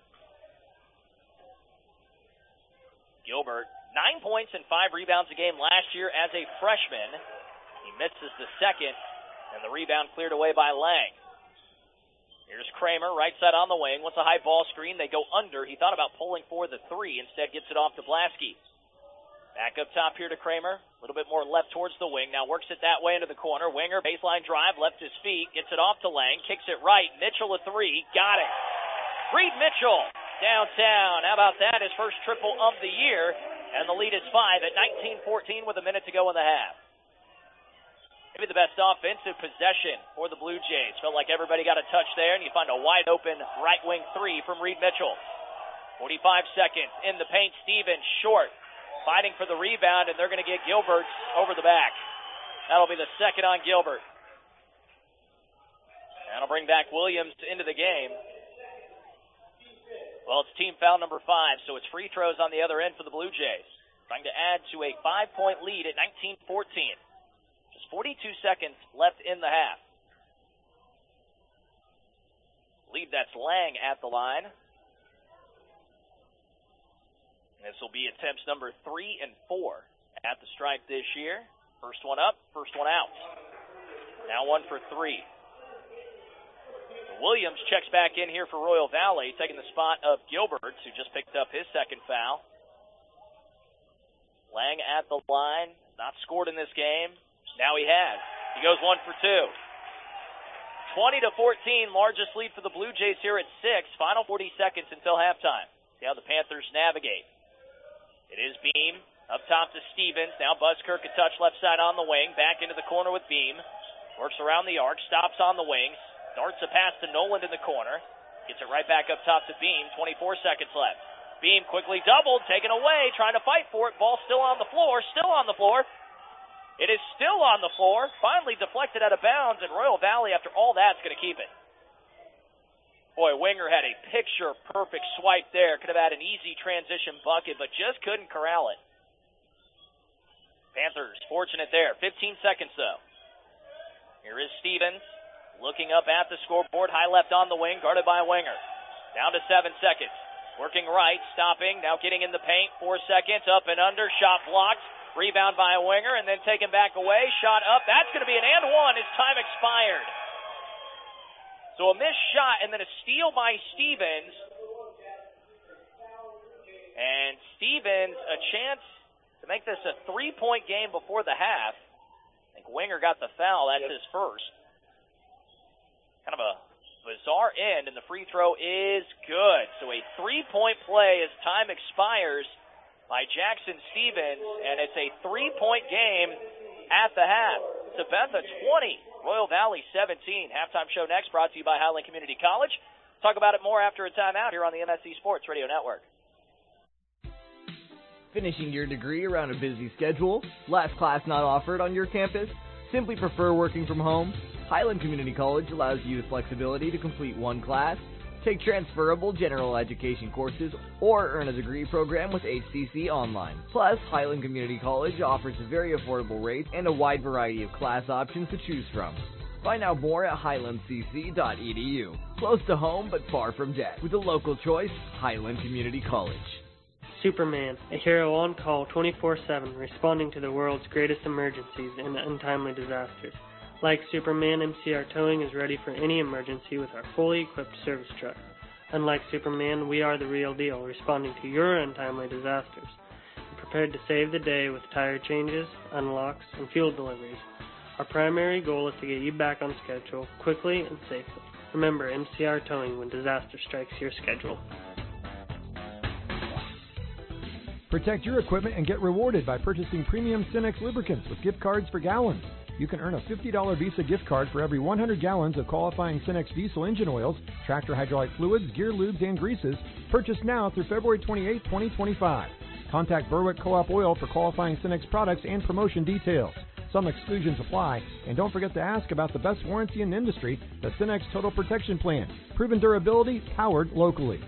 Gilbert, nine points and five rebounds a game last year as a freshman. He misses the second, and the rebound cleared away by Lang. Here's Kramer, right side on the wing. Wants a high ball screen. They go under. He thought about pulling for the three. Instead gets it off to Blasky. Back up top here to Kramer. A little bit more left towards the wing. Now works it that way into the corner. Winger, baseline drive, left his feet. Gets it off to Lang. Kicks it right. Mitchell a three. Got it. Reed Mitchell downtown. How about that? His first triple of the year. And the lead is five at nineteen fourteen with a minute to go in the half. Maybe the best offensive possession for the Blue Jays. Felt like everybody got a touch there, and you find a wide-open right wing three from Reed Mitchell. forty-five seconds in the paint. Stevens short, fighting for the rebound, and they're going to get Gilbert over the back. That'll be the second on Gilbert. That'll bring back Williams into the game. Well, it's team foul number five, so it's free throws on the other end for the Blue Jays. Trying to add to a five-point lead at nineteen fourteen. Just forty-two seconds left in the half. I believe that's Lang at the line. As This will be attempts number three and four at the stripe this year. First one up, first one out. Now one for three. Williams checks back in here for Royal Valley, taking the spot of Gilberts, who just picked up his second foul. Lang at the line, not scored in this game. Now he has. He goes one for two. twenty to fourteen, largest lead for the Blue Jays here at six. Final forty seconds until halftime. See how the Panthers navigate. It is Beam up top to Stevens. Now Buskirk a touch left side on the wing. Back into the corner with Beam. Works around the arc. Stops on the wings. Darts a pass to Noland in the corner. Gets it right back up top to Beam. twenty-four seconds left. Beam quickly doubled. Taken away. Trying to fight for it. Ball still on the floor. Still on the floor. It is still on the floor. Finally deflected out of bounds, and Royal Valley, after all that, is going to keep it. Boy, Winger had a picture-perfect swipe there. Could have had an easy transition bucket, but just couldn't corral it. Panthers fortunate there. fifteen seconds, though. Here is Stevens looking up at the scoreboard. High left on the wing, guarded by Winger. Down to seven seconds. Working right, stopping, now getting in the paint. Four seconds, up and under, shot blocked. Rebound by a Winger, and then taken back away. Shot up. That's going to be an and one as time expired. So a missed shot, and then a steal by Stevens. And Stevens, a chance to make this a three-point game before the half. I think Winger got the foul. That's his first. Kind of a bizarre end, and the free throw is good. So a three-point play as time expires by Jackson Stevens, and it's a three-point game at the half. Sabetha twenty, Royal Valley seventeen. Halftime show next, brought to you by Highland Community College. Talk about it more after a timeout here on the M S C Sports Radio Network. Finishing your degree around a busy schedule? Last class not offered on your campus? Simply prefer working from home? Highland Community College allows you the flexibility to complete one class, take transferable general education courses, or earn a degree program with H C C Online. Plus, Highland Community College offers a very affordable rate and a wide variety of class options to choose from. Find out more at highland c c dot e d u. Close to home, but far from debt. With a local choice, Highland Community College. Superman, a hero on call twenty-four seven, responding to the world's greatest emergencies and untimely disasters. Like Superman, M C R Towing is ready for any emergency with our fully equipped service truck. Unlike Superman, we are the real deal, responding to your untimely disasters. We're prepared to save the day with tire changes, unlocks, and fuel deliveries. Our primary goal is to get you back on schedule quickly and safely. Remember M C R Towing when disaster strikes your schedule. Protect your equipment and get rewarded by purchasing premium Cenex lubricants with gift cards for gallons. You can earn a fifty dollars Visa gift card for every one hundred gallons of qualifying Cenex diesel engine oils, tractor hydraulic fluids, gear lubes, and greases. Purchase now through February twenty-eighth, twenty twenty-five. Contact Berwick Co-op Oil for qualifying Cenex products and promotion details. Some exclusions apply, and don't forget to ask about the best warranty in the industry, the Cenex Total Protection Plan. Proven durability, powered locally.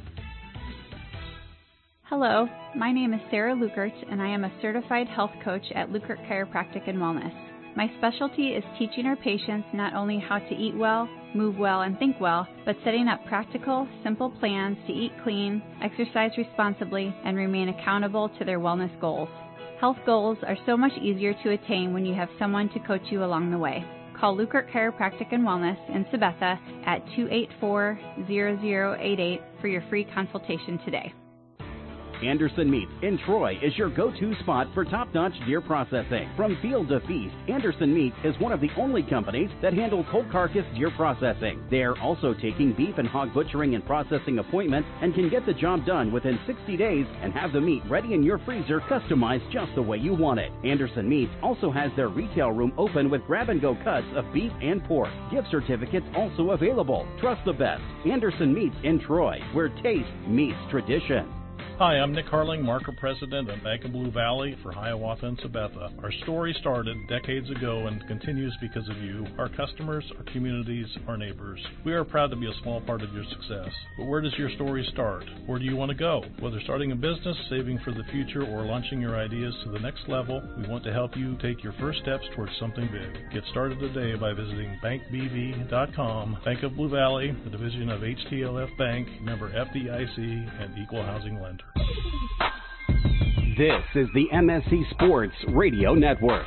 Hello, my name is Sarah Lukert, and I am a certified health coach at Lukert Chiropractic and Wellness. My specialty is teaching our patients not only how to eat well, move well, and think well, but setting up practical, simple plans to eat clean, exercise responsibly, and remain accountable to their wellness goals. Health goals are so much easier to attain when you have someone to coach you along the way. Call Lukert Chiropractic and Wellness in Sabetha at two eight four, zero zero eight eight for your free consultation today. Anderson Meats in Troy is your go-to spot for top-notch deer processing. From field to feast, Anderson Meats is one of the only companies that handle cold carcass deer processing. They are also taking beef and hog butchering and processing appointments and can get the job done within sixty days and have the meat ready in your freezer, customized just the way you want it. Anderson Meats also has their retail room open with grab-and-go cuts of beef and pork. Gift certificates also available. Trust the best. Anderson Meats in Troy, where taste meets tradition. Hi, I'm Nick Harling, Marker President at Bank of Blue Valley for Hiawatha and Sabetha. Our story started decades ago and continues because of you, our customers, our communities, our neighbors. We are proud to be a small part of your success. But where does your story start? Where do you want to go? Whether starting a business, saving for the future, or launching your ideas to the next level, we want to help you take your first steps towards something big. Get started today by visiting bank b v dot com. Bank of Blue Valley, the division of H T L F Bank, member F D I C, and equal housing lender. This is the M S C Sports Radio Network.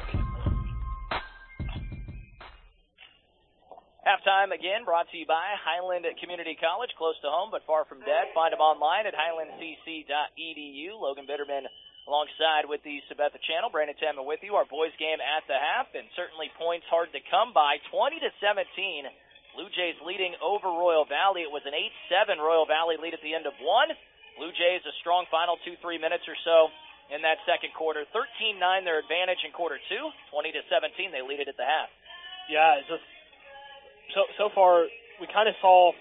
Halftime again brought to you by Highland Community College, close to home but far from dead. Find them online at highland c c dot e d u. Logan Bitterman alongside with the Sabetha Channel. Brandon Tamman with you. Our boys game at the half, and certainly points hard to come by. twenty to seventeen. Blue Jays leading over Royal Valley. It was an eight seven Royal Valley lead at the end of one. Blue Jays a strong final two, three minutes or so in that second quarter. thirteen nine their advantage in quarter two. twenty to seventeen they lead it at the half. Yeah, it's just so so far we kind of saw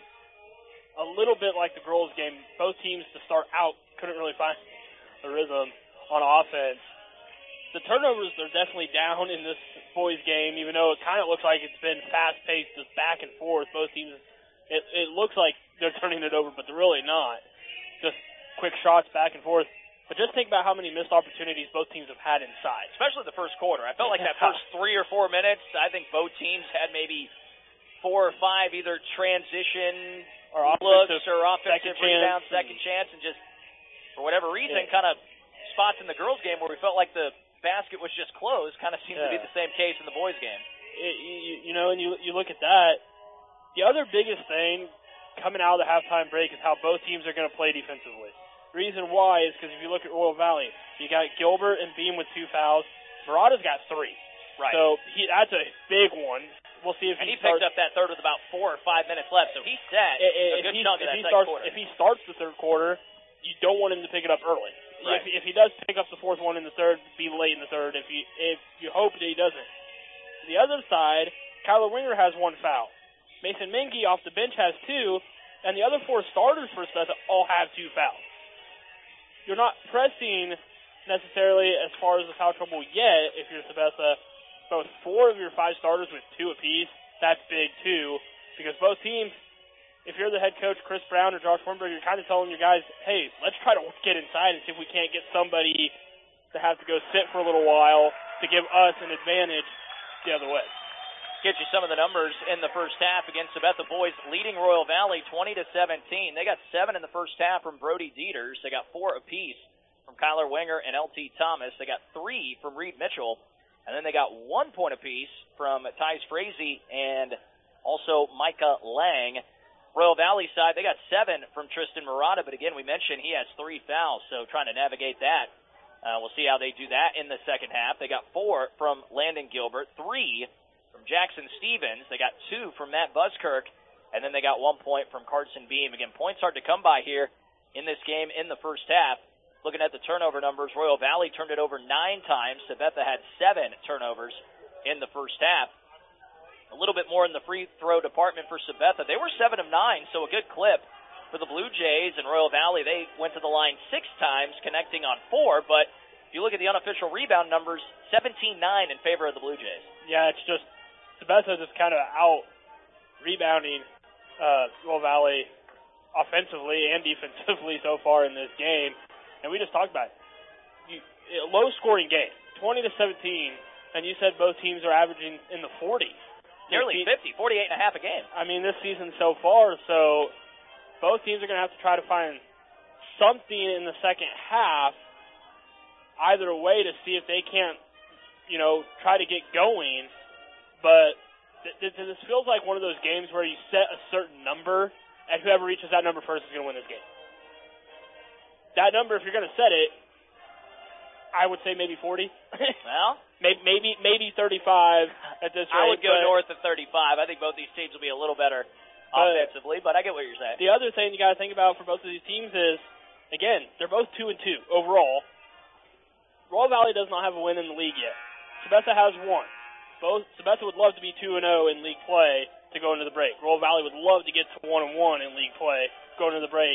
a little bit like the girls game. Both teams to start out couldn't really find a rhythm on offense. The turnovers are definitely down in this boys game, even though it kind of looks like it's been fast-paced, just back and forth. Both teams, it, it looks like they're turning it over, but they're really not. Just quick shots back and forth. But just think about how many missed opportunities both teams have had inside. Especially the first quarter. I felt like that first three or four minutes, I think both teams had maybe four or five either transition or looks or offensive second rebound, chance. second chance, and just, for whatever reason, Yeah. kind of spots in the girls' game where we felt like the basket was just closed. Kind of seems to be Yeah. the same case in the boys' game. It, you, you know, and you you look at that. The other biggest thing coming out of the halftime break is how both teams are going to play defensively. Reason why is because if you look at Royal Valley, you got Gilbert and Beam with two fouls. Murata's got three. Right. So he, that's a big one. We'll see if And he, he starts. picked up that third with about four or five minutes left, so he set i- i- a if good he, chunk if of that he second starts, quarter. If he starts the third quarter, you don't want him to pick it up early. Right. If, if he does pick up the fourth one in the third, be late in the third. If you if you hope that he doesn't. The other side, Kyler Winger has one foul. Mason Menke off the bench has two, and the other four starters for Sabetha all have two fouls. You're not pressing necessarily as far as the foul trouble yet if you're Sabetha. Both four of your five starters with two apiece, that's big too, because both teams, if you're the head coach, Chris Brown or Josh Wimberg, you're kind of telling your guys, hey, let's try to get inside and see if we can't get somebody to have to go sit for a little while to give us an advantage the other way. Get you some of the numbers in the first half against Sabetha boys leading Royal Valley twenty to seventeen. They got seven in the first half from Brody Dieters. They got four apiece from Kyler Winger and L T Thomas. They got three from Reed Mitchell. And then they got one point apiece from Tyce Frazee and also Micah Lang. Royal Valley side, they got seven from Tristan Murata, but again, we mentioned he has three fouls, so trying to navigate that. Uh, we'll see how they do that in the second half. They got four from Landon Gilbert, three from Jackson Stevens. They got two from Matt Buskirk, and then they got one point from Carson Beam. Again, points hard to come by here in this game in the first half. Looking at the turnover numbers, Royal Valley turned it over nine times. Sabetha had seven turnovers in the first half. A little bit more in the free throw department for Sabetha. They were seven of nine, so a good clip for the Blue Jays. And Royal Valley, they went to the line six times, connecting on four. But if you look at the unofficial rebound numbers, seventeen nine in favor of the Blue Jays. Yeah, it's just Sabetha just kind of out rebounding uh, Royal Valley offensively and defensively so far in this game. And we just talked about it. You, a low-scoring game, twenty to seventeen, and you said both teams are averaging in the forties. Nearly fifty, forty-eight and a half a game. I mean, this season so far, so both teams are going to have to try to find something in the second half, either way, to see if they can't, you know, try to get going. But th- th- this feels like one of those games where you set a certain number, and whoever reaches that number first is going to win this game. That number, if you're going to set it, I would say maybe forty. Well, maybe maybe maybe thirty-five at this rate. I would go but north of thirty-five. I think both these teams will be a little better offensively, but I get what you're saying. The other thing you got to think about for both of these teams is, again, they're both two and two overall. Royal Valley does not have a win in the league yet. Sabetha has one. Both Sabetha would love to be two and zero in league play to go into the break. Royal Valley would love to get to one and one in league play going into the break.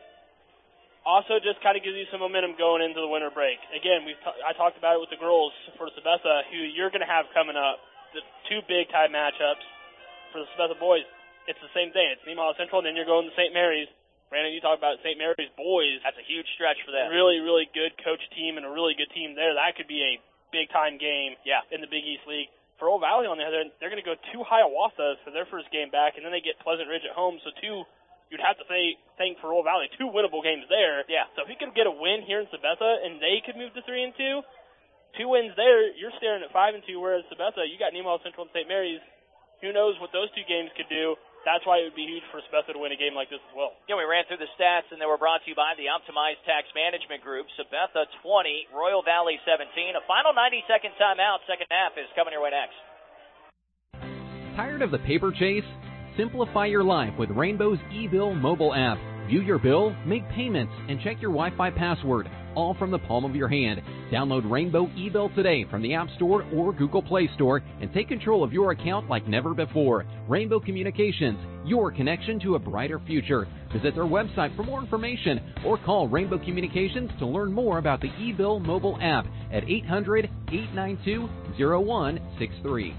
Also, just kind of gives you some momentum going into the winter break. Again, we've t- I talked about it with the girls for Sabetha, who you're going to have coming up. The two big-time matchups for the Sabetha boys. It's the same thing. It's Nemaha Central, and then you're going to Saint Mary's. Brandon, you talk about Saint Mary's boys. That's a huge stretch for them. Really, really good coach team and a really good team there. That could be a big-time game yeah. in the Big East League. For Old Valley, on the other hand, they're going to go to Hiawatha for their first game back, and then they get Pleasant Ridge at home. So two you'd have to say, think for Royal Valley, two winnable games there. Yeah. So if he could get a win here in Sabetha and they could move to three and two, two wins there, you're staring at five and two. Whereas Sabetha, you got Nemaha Central and Saint Mary's. Who knows what those two games could do? That's why it would be huge for Sabetha to win a game like this as well. Yeah, we ran through the stats, and they were brought to you by the Optimized Tax Management Group. Sabetha twenty, Royal Valley seventeen. A final ninety-second timeout. Second half is coming your way next. Tired of the paper chase? Simplify your life with Rainbow's eBill mobile app. View your bill, make payments, and check your Wi-Fi password, all from the palm of your hand. Download Rainbow eBill today from the App Store or Google Play Store and take control of your account like never before. Rainbow Communications, your connection to a brighter future. Visit their website for more information or call Rainbow Communications to learn more about the eBill mobile app at eight hundred, eight nine two, zero one six three.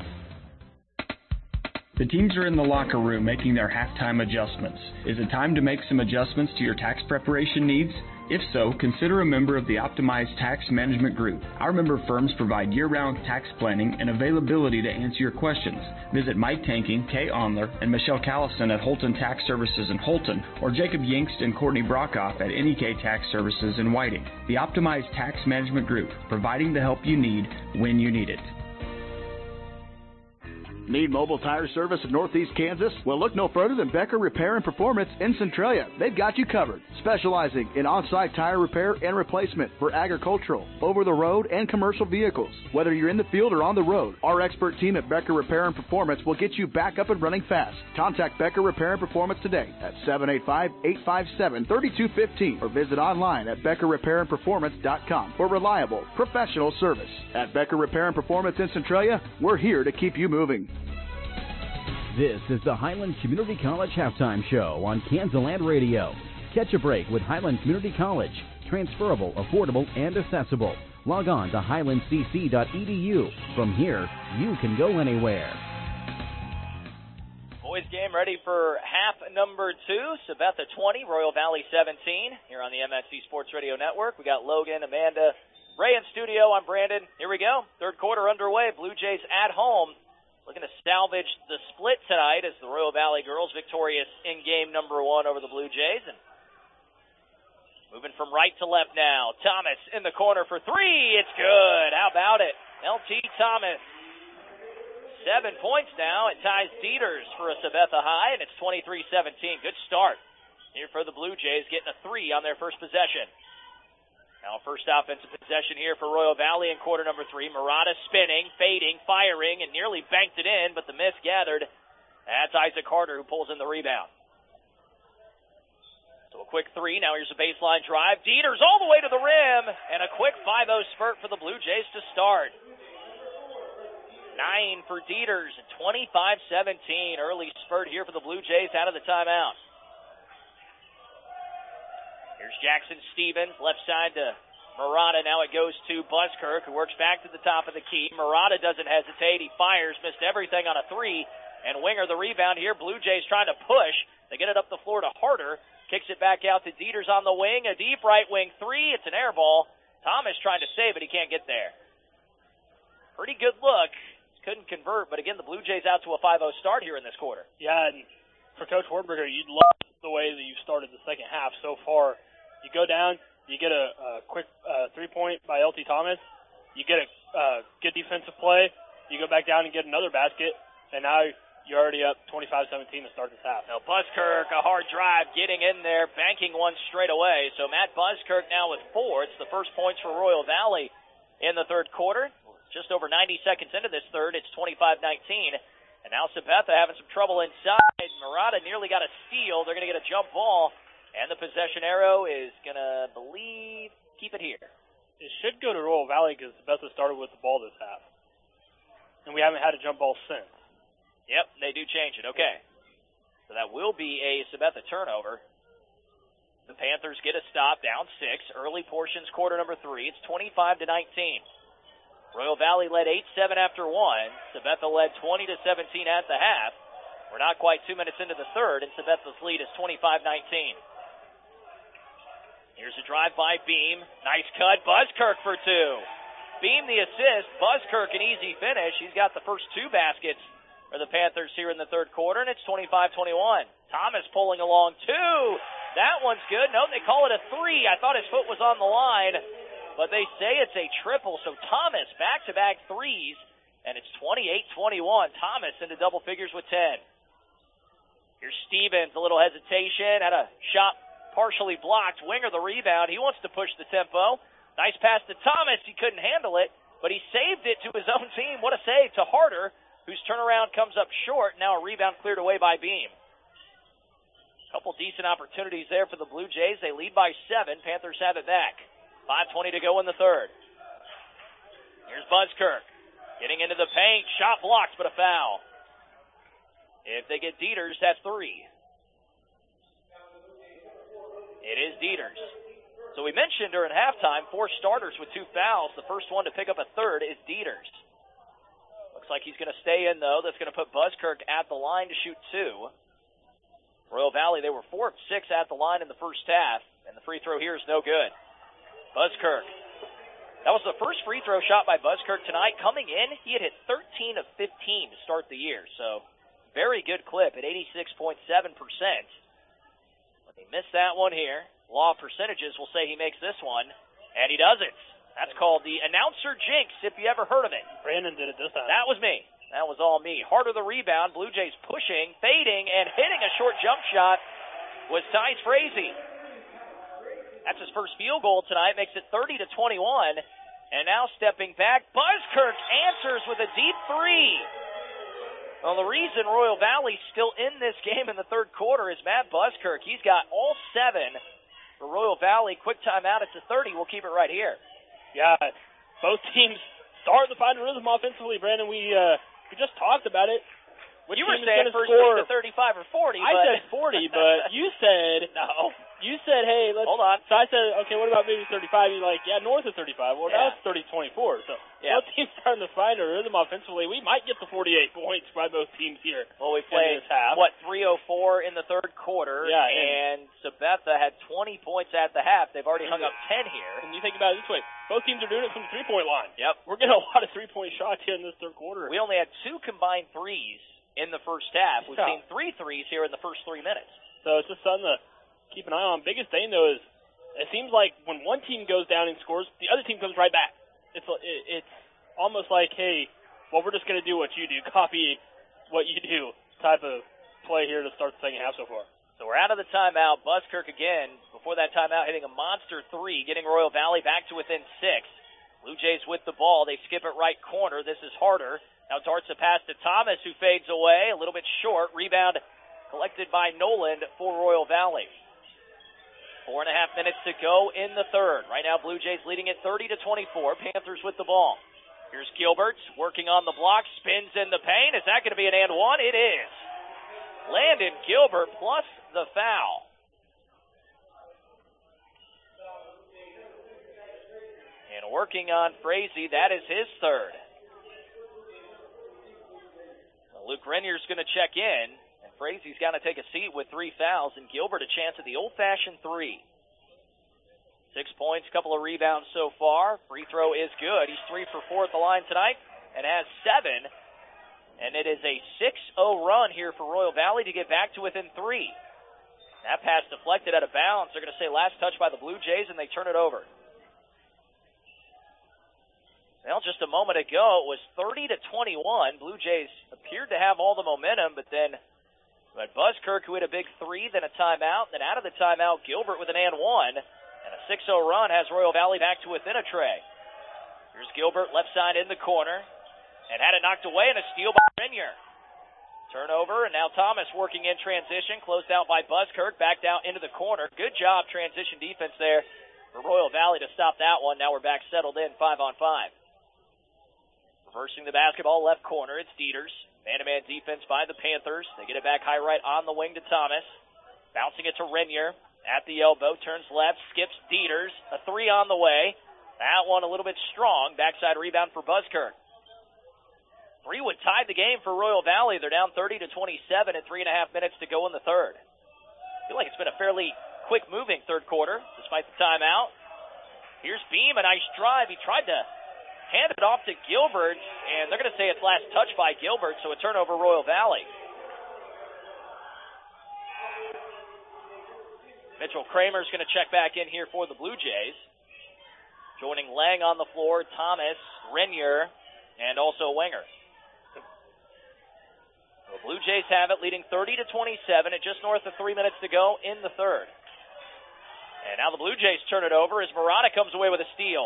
The teams are in the locker room making their halftime adjustments. Is it time to make some adjustments to your tax preparation needs? If so, consider a member of the Optimized Tax Management Group. Our member firms provide year-round tax planning and availability to answer your questions. Visit Mike Tanking, Kay Onler, and Michelle Callison at Holton Tax Services in Holton, or Jacob Yingst and Courtney Brockhoff at N E K Tax Services in Whiting. The Optimized Tax Management Group, providing the help you need when you need it. Need mobile tire service in Northeast Kansas? Well, look no further than Becker Repair and Performance in Centralia. They've got you covered, specializing in on-site tire repair and replacement for agricultural, over-the-road, and commercial vehicles. Whether you're in the field or on the road, our expert team at Becker Repair and Performance will get you back up and running fast. Contact Becker Repair and Performance today at seven eight five, eight five seven, three two one five or visit online at becker repair and performance dot com for reliable, professional service. At Becker Repair and Performance in Centralia, we're here to keep you moving. This is the Highland Community College Halftime Show on Kansas Radio. Catch a break with Highland Community College. Transferable, affordable, and accessible. Log on to highland c c dot e d u. From here, you can go anywhere. Boys game ready for half number two. Sabetha twenty, Royal Valley seventeen. Here on the M S C Sports Radio Network. We got Logan, Amanda, Ray in studio. I'm Brandon. Here we go. Third quarter underway. Blue Jays at home. Looking to salvage the split tonight as the Royal Valley girls victorious in game number one over the Blue Jays. And moving from right to left now. Thomas in the corner for three. It's good. How about it? L T Thomas. Seven points now. It ties Dieters for a Sabetha high, and it's twenty-three seventeen. Good start here for the Blue Jays, getting a three on their first possession. Now first offensive possession here for Royal Valley in quarter number three. Murata spinning, fading, firing, and nearly banked it in, but the miss gathered. That's Isaac Carter who pulls in the rebound. So a quick three. Now here's a baseline drive. Dieters all the way to the rim, and a quick five oh spurt for the Blue Jays to start. Nine for Dieters, twenty-five seventeen. Early spurt here for the Blue Jays out of the timeout. Here's Jackson Stevens, left side to Murata. Now it goes to Buskirk, who works back to the top of the key. Murata doesn't hesitate. He fires, missed everything on a three. And Winger the rebound here. Blue Jays trying to push. They get it up the floor to Harder. Kicks it back out to Dieters on the wing. A deep right wing three. It's an air ball. Thomas trying to save it. He can't get there. Pretty good look. Couldn't convert, but again, the Blue Jays out to a five oh start here in this quarter. Yeah, and for Coach Hornberger, you'd love the way that you've started the second half so far. You go down, you get a, a quick uh, three-point by L T Thomas, you get a uh, good defensive play, you go back down and get another basket, and now you're already up twenty-five seventeen to start this half. Now Buskirk, a hard drive, getting in there, banking one straight away. So Matt Buskirk now with four. It's the first points for Royal Valley in the third quarter. Just over ninety seconds into this third, it's twenty-five nineteen. And now Sabetha having some trouble inside. Murata nearly got a steal. They're going to get a jump ball. And the possession arrow is going to, believe, keep it here. It should go to Royal Valley because Sabetha started with the ball this half. And we haven't had a jump ball since. Yep, they do change it. Okay. So that will be a Sabetha turnover. The Panthers get a stop, down six. Early portions, quarter number three. It's twenty-five to nineteen. Royal Valley led eight seven after one. Sabetha led twenty to seventeen at the half. We're not quite two minutes into the third, and Sabetha's lead is twenty-five nineteen. Here's a drive by Beam. Nice cut. Buskirk for two. Beam the assist. Buskirk an easy finish. He's got the first two baskets for the Panthers here in the third quarter, and it's twenty-five twenty-one. Thomas pulling along two. That one's good. No, they call it a three. I thought his foot was on the line, but they say it's a triple. So Thomas back-to-back threes, and it's twenty-eight twenty-one. Thomas into double figures with ten. Here's Stevens, a little hesitation, had a shot partially blocked. Winger the rebound. He wants to push the tempo. Nice pass to Thomas. He couldn't handle it, but he saved it to his own team. What a save to Harder, whose turnaround comes up short. Now a rebound cleared away by Beam. Couple decent opportunities there for the Blue Jays. They lead by seven. Panthers have it back. five twenty to go in the third. Here's Buskirk. Getting into the paint. Shot blocked, but a foul. If they get Dieters, that's three. It is Dieters. So we mentioned during halftime, four starters with two fouls. The first one to pick up a third is Dieters. Looks like he's going to stay in, though. That's going to put Buskirk at the line to shoot two. Royal Valley, they were four of six at the line in the first half, and the free throw here is no good. Buskirk. That was the first free throw shot by Buskirk tonight. Coming in, he had hit thirteen of fifteen to start the year, so very good clip at eighty-six point seven percent. But he missed that one here. Law of percentages will say he makes this one, and he does it. That's called the announcer jinx, if you ever heard of it. Brandon did it this time. That was me. That was all me. Harder the rebound. Blue Jays pushing, fading, and hitting a short jump shot was Tyce Frazee. That's his first field goal tonight. Makes it thirty to twenty-one. And now stepping back, Buskirk answers with a deep three. Well, the reason Royal Valley's still in this game in the third quarter is Matt Buskirk. He's got all seven for Royal Valley. Quick timeout at the thirty. We'll keep it right here. Yeah, both teams starting to find a rhythm offensively, Brandon. We uh, we just talked about it. Which you were team saying is first score? to thirty-five or forty. I but... said forty, but you said no. You said, hey, let's. Hold on. So I said, okay, what about maybe thirty-five? You're like, yeah, north of thirty-five. Well, yeah. now it's thirty twenty-four. So yeah. both teams starting to find a rhythm offensively. We might get the forty-eight points by both teams here. Well, we played, half. what, three oh four in the third quarter. Yeah, and, and Sabetha had twenty points at the half. They've already hung up ten here. And you think about it this way. Both teams are doing it from the three-point line. Yep. We're getting a lot of three-point shots here in this third quarter. We only had two combined threes in the first half. We've yeah. seen three threes here in the first three minutes. So it's just something to keep an eye on. Biggest thing, though, is it seems like when one team goes down and scores, the other team comes right back. It's it's almost like, hey, well, we're just going to do what you do, copy what you do type of play here to start the second half so far. So we're out of the timeout. Buskirk again, before that timeout, hitting a monster three, getting Royal Valley back to within six. Blue Jays with the ball. They skip it right corner. This is Harder. Now darts a pass to Thomas, who fades away, a little bit short. Rebound collected by Noland for Royal Valley. Four and a half minutes to go in the third. Right now, Blue Jays leading it thirty to twenty-four. Panthers with the ball. Here's Gilbert working on the block, spins in the paint. Is that going to be an and one? It is. Landon Gilbert plus the foul. And working on Frazee, that is his third. Luke Renier's going to check in, and Frazee's got to take a seat with three fouls, and Gilbert a chance at the old-fashioned three. Six points, couple of rebounds so far. Free throw is good. He's three for four at the line tonight and has seven, and it is a six oh run here for Royal Valley to get back to within three. That pass deflected out of bounds. They're going to say last touch by the Blue Jays, and they turn it over. Well, just a moment ago, it was thirty to twenty-one. Blue Jays appeared to have all the momentum, but then but Buskirk, who had a big three, then a timeout. Then out of the timeout, Gilbert with an and one. And a six oh run has Royal Valley back to within a tray. Here's Gilbert, left side in the corner. And had it knocked away, and a steal by Renier. Turnover, and now Thomas working in transition. Closed out by Buskirk, backed out into the corner. Good job, transition defense there for Royal Valley to stop that one. Now we're back settled in, five on five. Reversing the basketball, left corner, it's Dieters. Man-to-man defense by the Panthers. They get it back high right on the wing to Thomas. Bouncing it to Renier. At the elbow, turns left, skips Dieters. A three on the way. That one a little bit strong. Backside rebound for Buskirk. Three would tie the game for Royal Valley. They're down thirty to twenty-seven at three and a half minutes to go in the third. I feel like it's been a fairly quick-moving third quarter, despite the timeout. Here's Beam, a nice drive. He tried to handed off to Gilbert, and they're going to say it's last touch by Gilbert, so a turnover Royal Valley. Mitchell Kramer's going to check back in here for the Blue Jays. Joining Lang on the floor, Thomas, Renier, and also Wenger. The Blue Jays have it, leading thirty to twenty-seven at just north of three minutes to go in the third. And now the Blue Jays turn it over as Murata comes away with a steal.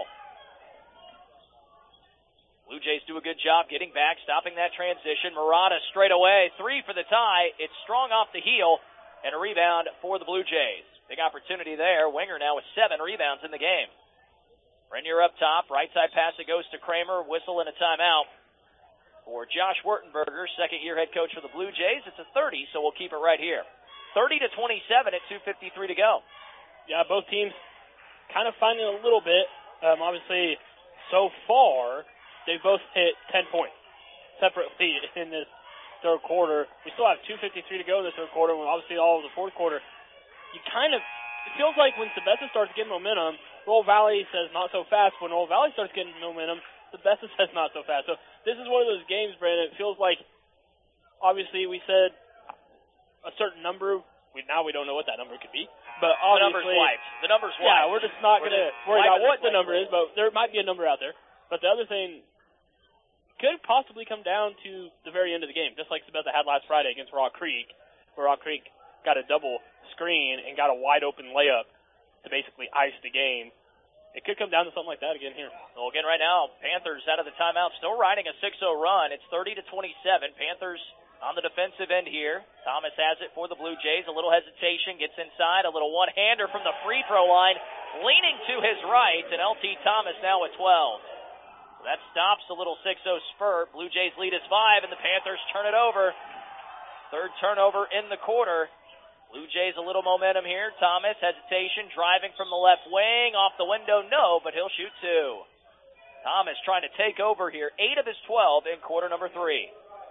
Blue Jays do a good job getting back, stopping that transition. Murata straight away, three for the tie. It's strong off the heel, and a rebound for the Blue Jays. Big opportunity there. Wenger now with seven rebounds in the game. Renier up top, right side pass that goes to Kramer, whistle and a timeout for Josh Wurtenberger, second-year head coach for the Blue Jays. It's a thirty, so we'll keep it right here. thirty to twenty-seven at two fifty-three to go. Yeah, both teams kind of finding a little bit. Um, obviously, so far, they've both hit ten points separately in this third quarter. We still have two fifty-three to go in the third quarter, and obviously all of the fourth quarter. You kind of, it feels like when Sabetha starts getting momentum, Roll Valley says not so fast. When Roll Valley starts getting momentum, Sabetha says not so fast. So this is one of those games, Brandon. It feels like, obviously, we said a certain number. We, now we don't know what that number could be. But the number's obviously, wiped. The number's wiped. Yeah, we're just not going to worry about what the number is, but there might be a number out there. But the other thing could possibly come down to the very end of the game, just like Sabetha had last Friday against Raw Creek, where Raw Creek got a double screen and got a wide-open layup to basically ice the game. It could come down to something like that again here. Well, again, right now, Panthers out of the timeout, still riding a six oh run. It's thirty to twenty-seven. Panthers on the defensive end here. Thomas has it for the Blue Jays. A little hesitation, gets inside. A little one-hander from the free throw line. Leaning to his right, and L T Thomas now at twelve. So that stops a little six oh spurt. Blue Jays lead is five, and the Panthers turn it over. Third turnover in the quarter. Blue Jays a little momentum here. Thomas, hesitation, driving from the left wing. Off the window, no, but he'll shoot two. Thomas trying to take over here. Eight of his twelve in quarter number three.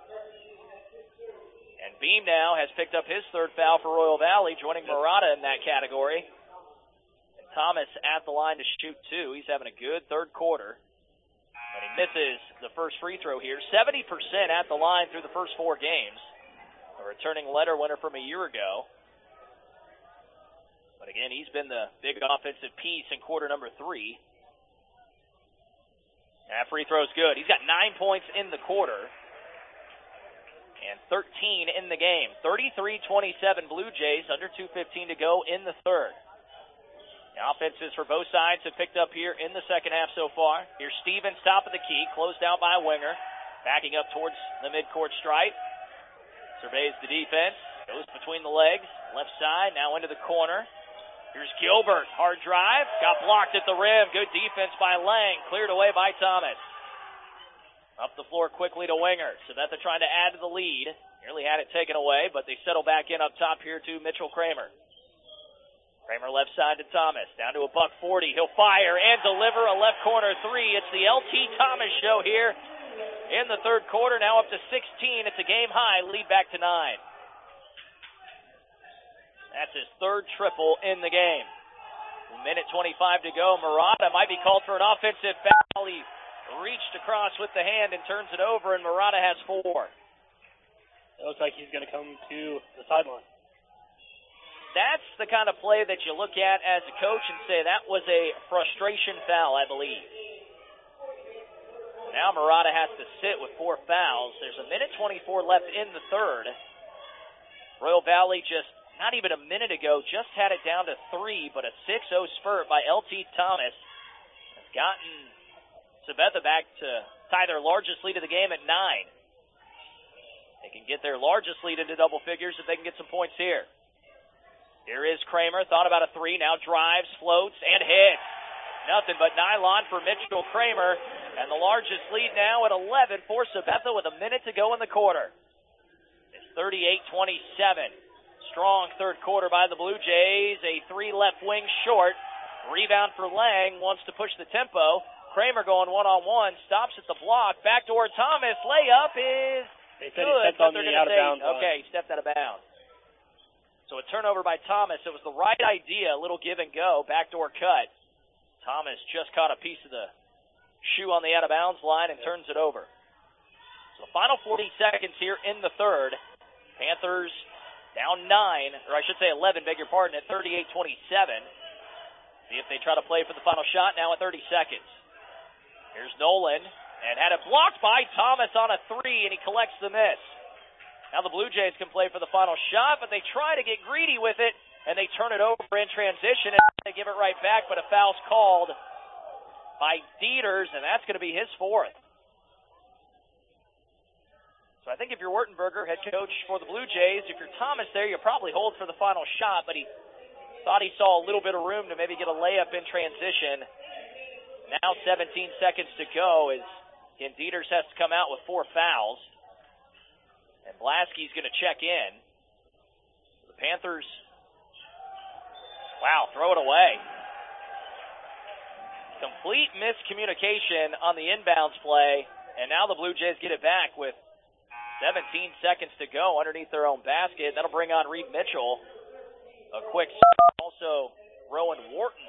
And Beam now has picked up his third foul for Royal Valley, joining Murata in that category. And Thomas at the line to shoot two. He's having a good third quarter. But he misses the first free throw here. seventy percent at the line through the first four games. A returning letter winner from a year ago. But again, he's been the big offensive piece in quarter number three. That free throw's good. He's got nine points in the quarter. And thirteen in the game. thirty-three twenty-seven Blue Jays, under two fifteen to go in the third. The offenses for both sides have picked up here in the second half so far. Here's Stevens, top of the key, closed out by Wenger. Backing up towards the midcourt stripe. Surveys the defense. Goes between the legs. Left side, now into the corner. Here's Gilbert, hard drive, got blocked at the rim. Good defense by Lang, cleared away by Thomas. Up the floor quickly to Wenger. Sabetha trying to add to the lead. Nearly had it taken away, but they settle back in up top here to Mitchell Kramer. Kramer left side to Thomas, down to a buck forty. He'll fire and deliver a left corner three. It's the L T Thomas show here in the third quarter, now up to sixteen. It's a game high, lead back to nine. That's his third triple in the game. A minute twenty-five to go. Murata might be called for an offensive foul. He reached across with the hand and turns it over, and Murata has four. It looks like he's going to come to the sideline. That's the kind of play that you look at as a coach and say that was a frustration foul, I believe. Now Murata has to sit with four fouls. There's a minute twenty-four left in the third. Royal Valley just not even a minute ago, just had it down to three, but a six oh spurt by L T Thomas has gotten Sabetha back to tie their largest lead of the game at nine. They can get their largest lead into double figures if they can get some points here. Here is Kramer, thought about a three, now drives, floats, and hits. Nothing but nylon for Mitchell Kramer, and the largest lead now at eleven for Sabetha with a minute to go in the quarter. It's thirty-eight twenty-seven. Strong third quarter by the Blue Jays. A three left wing short. Rebound for Lang. Wants to push the tempo. Kramer going one-on-one. Stops at the block. Backdoor Thomas. Layup is they said good. He stepped on the out of bounds. Okay, he stepped out of bounds. So a turnover by Thomas. It was the right idea. A little give and go. Backdoor cut. Thomas just caught a piece of the shoe on the out-of-bounds line and turns it over. So the final forty seconds here in the third. Panthers down nine, or I should say eleven, beg your pardon, at thirty-eight twenty-seven. See if they try to play for the final shot now at thirty seconds. Here's Nolan, and had it blocked by Thomas on a three, and he collects the miss. Now the Blue Jays can play for the final shot, but they try to get greedy with it, and they turn it over in transition, and they give it right back, but a foul's called by Dieters, and that's going to be his fourth. So I think if you're Wurtenberger, head coach for the Blue Jays, if you're Thomas there, you probably hold for the final shot, but he thought he saw a little bit of room to maybe get a layup in transition. Now seventeen seconds to go as again, Dieters has to come out with four fouls. And Blasky's going to check in. The Panthers, wow, throw it away. Complete miscommunication on the inbounds play, and now the Blue Jays get it back with seventeen seconds to go underneath their own basket. That'll bring on Reed Mitchell. A quick also Rowan Wharton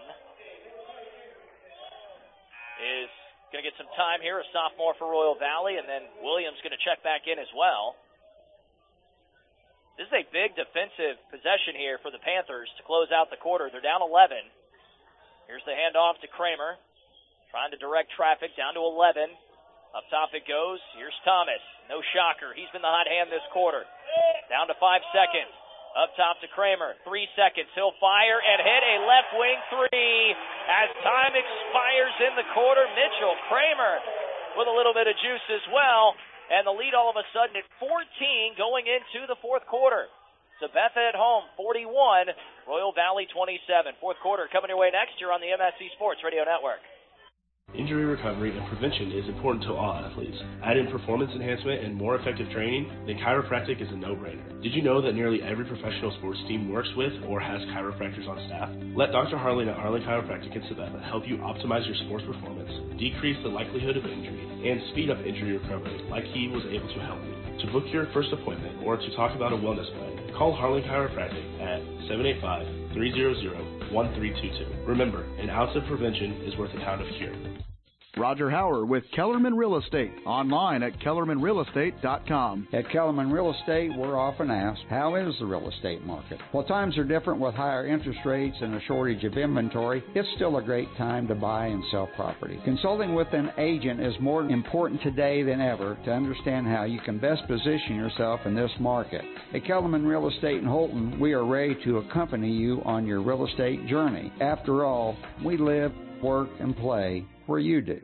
is going to get some time here, a sophomore for Royal Valley, and then Williams going to check back in as well. This is a big defensive possession here for the Panthers to close out the quarter. They're down eleven. Here's the handoff to Kramer, trying to direct traffic down to eleven. Up top it goes. Here's Thomas. No shocker. He's been the hot hand this quarter. Down to five seconds. Up top to Kramer. Three seconds. He'll fire and hit a left wing three. As time expires in the quarter, Mitchell Kramer with a little bit of juice as well. And the lead all of a sudden at fourteen going into the fourth quarter. Sabetha at home, forty-one. Royal Valley, twenty-seven. Fourth quarter coming your way next year on the M S C Sports Radio Network. Injury recovery and prevention is important to all athletes. Add in performance enhancement and more effective training, then chiropractic is a no-brainer. Did you know that nearly every professional sports team works with or has chiropractors on staff? Let Doctor Harlan at Harlan Chiropractic in Sabetha help you optimize your sports performance, decrease the likelihood of injury, and speed up injury recovery like he was able to help you. To book your first appointment or to talk about a wellness plan, call Harlan Chiropractic at seven eight five, three hundred, one three two two. Remember, an ounce of prevention is worth a pound of cure. Roger Hauer with Kellerman Real Estate, online at kellerman real estate dot com. At Kellerman Real Estate, we're often asked, how is the real estate market? While times are different with higher interest rates and a shortage of inventory, it's still a great time to buy and sell property. Consulting with an agent is more important today than ever to understand how you can best position yourself in this market. At Kellerman Real Estate in Holton, we are ready to accompany you on your real estate journey. After all, we live, work, and play where you do.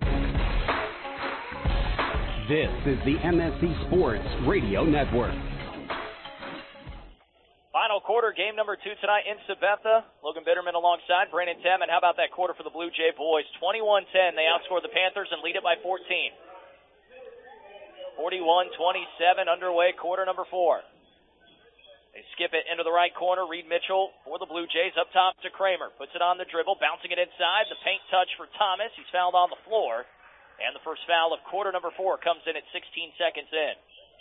This is the M S C Sports Radio Network. Final quarter, game number two tonight in Sabetha. Logan Bitterman alongside Brandon Tem. And how about that quarter for the Blue Jay boys? twenty-one ten. They outscored the Panthers and lead it by fourteen. forty-one twenty-seven underway, quarter number four. They skip it into the right corner. Reed Mitchell for the Blue Jays up top to Kramer. Puts it on the dribble, bouncing it inside. The paint touch for Thomas. He's fouled on the floor. And the first foul of quarter number four comes in at sixteen seconds in.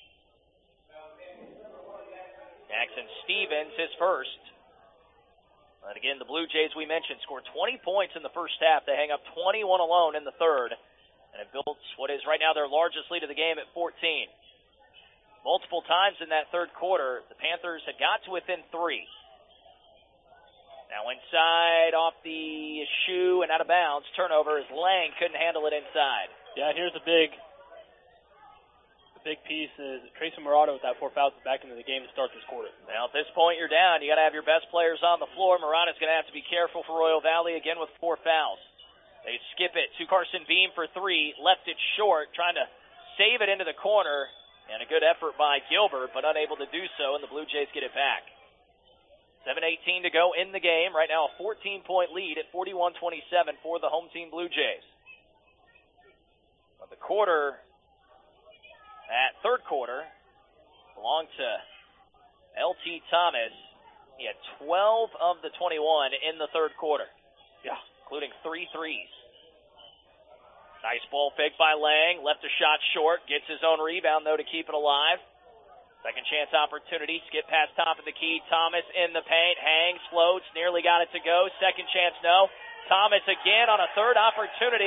Jackson Stevens, his first. But again, the Blue Jays, we mentioned, scored twenty points in the first half. They hang up twenty-one alone in the third. And it builds what is right now their largest lead of the game at fourteen. Multiple times in that third quarter, the Panthers had got to within three. Now inside, off the shoe and out of bounds. Turnover as Lang couldn't handle it inside. Yeah, here's the big the big piece is Tracy Murata with that four fouls back into the game to start this quarter. Now at this point you're down. You got to have your best players on the floor. Murata's going to have to be careful for Royal Valley again with four fouls. They skip it to Carson Beam for three. Left it short, trying to save it into the corner. And a good effort by Gilbert, but unable to do so, and the Blue Jays get it back. seven eighteen to go in the game. Right now a fourteen-point lead at forty-one twenty-seven for the home team Blue Jays. But the quarter, that third quarter, belonged to L T Thomas. He had twelve of the twenty-one in the third quarter. Yeah, including three threes. Nice ball fake by Lang. Left a shot short. Gets his own rebound, though, to keep it alive. Second chance opportunity. Skip past top of the key. Thomas in the paint. Hangs, floats. Nearly got it to go. Second chance, no. Thomas again on a third opportunity.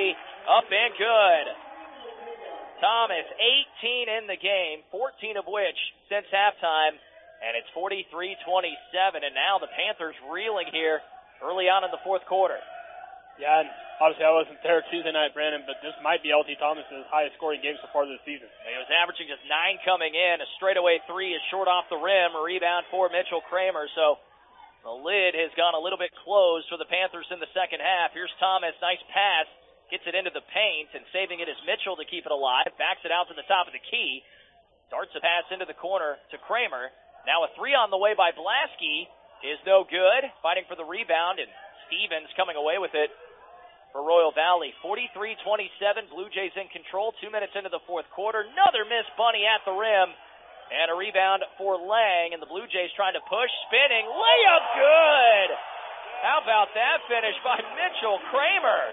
Up and good. Thomas, eighteen in the game, fourteen of which since halftime, and it's forty-three twenty-seven, and now the Panthers reeling here early on in the fourth quarter. Yeah, and obviously I wasn't there Tuesday night, Brandon, but this might be L T Thomas's highest scoring game so far this season. He was averaging just nine coming in. A straightaway three is short off the rim. A rebound for Mitchell Kramer. So the lid has gone a little bit closed for the Panthers in the second half. Here's Thomas. Nice pass. Gets it into the paint, and saving it is Mitchell to keep it alive. Backs it out to the top of the key. Darts a pass into the corner to Kramer. Now a three on the way by Blasky is no good. Fighting for the rebound, and Stevens coming away with it for Royal Valley. forty-three twenty-seven, Blue Jays in control. Two minutes into the fourth quarter. Another miss bunny at the rim. And a rebound for Lang, and the Blue Jays trying to push. Spinning. Layup good! How about that finish by Mitchell Kramer?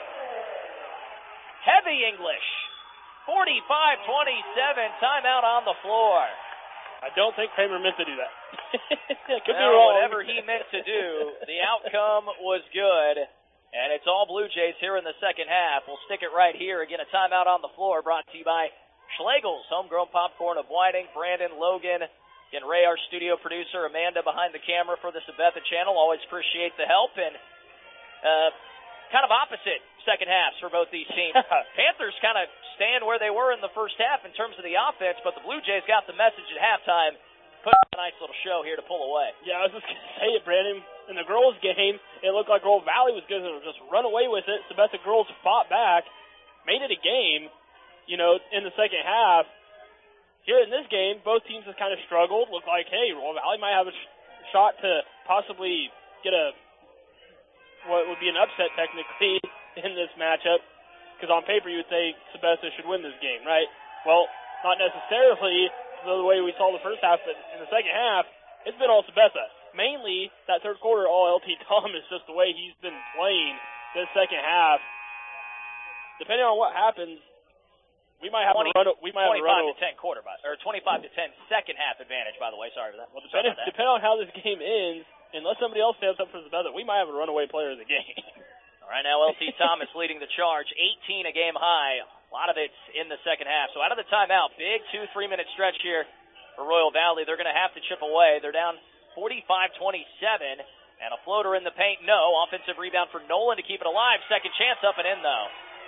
Heavy English. forty-five twenty-seven, timeout on the floor. I don't think Kramer meant to do that. Could well, be wrong. Whatever he meant to do, the outcome was good. And it's all Blue Jays here in the second half. We'll stick it right here. Again, a timeout on the floor brought to you by Schlegel's Homegrown Popcorn of Whiting. Brandon, Logan, and Ray, our studio producer. Amanda behind the camera for the Sabetha channel. Always appreciate the help. And uh, kind of opposite second halves for both these teams. Panthers kind of stand where they were in the first half in terms of the offense, but the Blue Jays got the message at halftime. Put a nice little show here to pull away. Yeah, I was just going to say it, Brandon. In the girls' game, it looked like Royal Valley was going to just run away with it. Sabetha girls fought back, made it a game, you know, in the second half. Here in this game, both teams have kind of struggled. Looked like, hey, Royal Valley might have a sh- shot to possibly get a, what would be an upset technically in this matchup. Because on paper you would say Sabetha should win this game, right? Well, not necessarily the way we saw the first half, but in the second half, it's been all Sabetha. Mainly, that third quarter, all L T Thomas, just the way he's been playing this second half. Depending on what happens, we might have twenty, a run. We might have a run. twenty-five to ten quarter, by, or twenty-five to ten second half advantage. By the way, sorry for that. Well, depending, depending on how this game ends, unless somebody else stands up for Sabetha, we might have a runaway player of the game. All right, now L T Thomas leading the charge, eighteen a game high. A lot of it's in the second half. So out of the timeout, big two, three-minute stretch here for Royal Valley. They're going to have to chip away. They're down forty-five twenty-seven, and a floater in the paint, no. Offensive rebound for Nolan to keep it alive. Second chance up and in, though.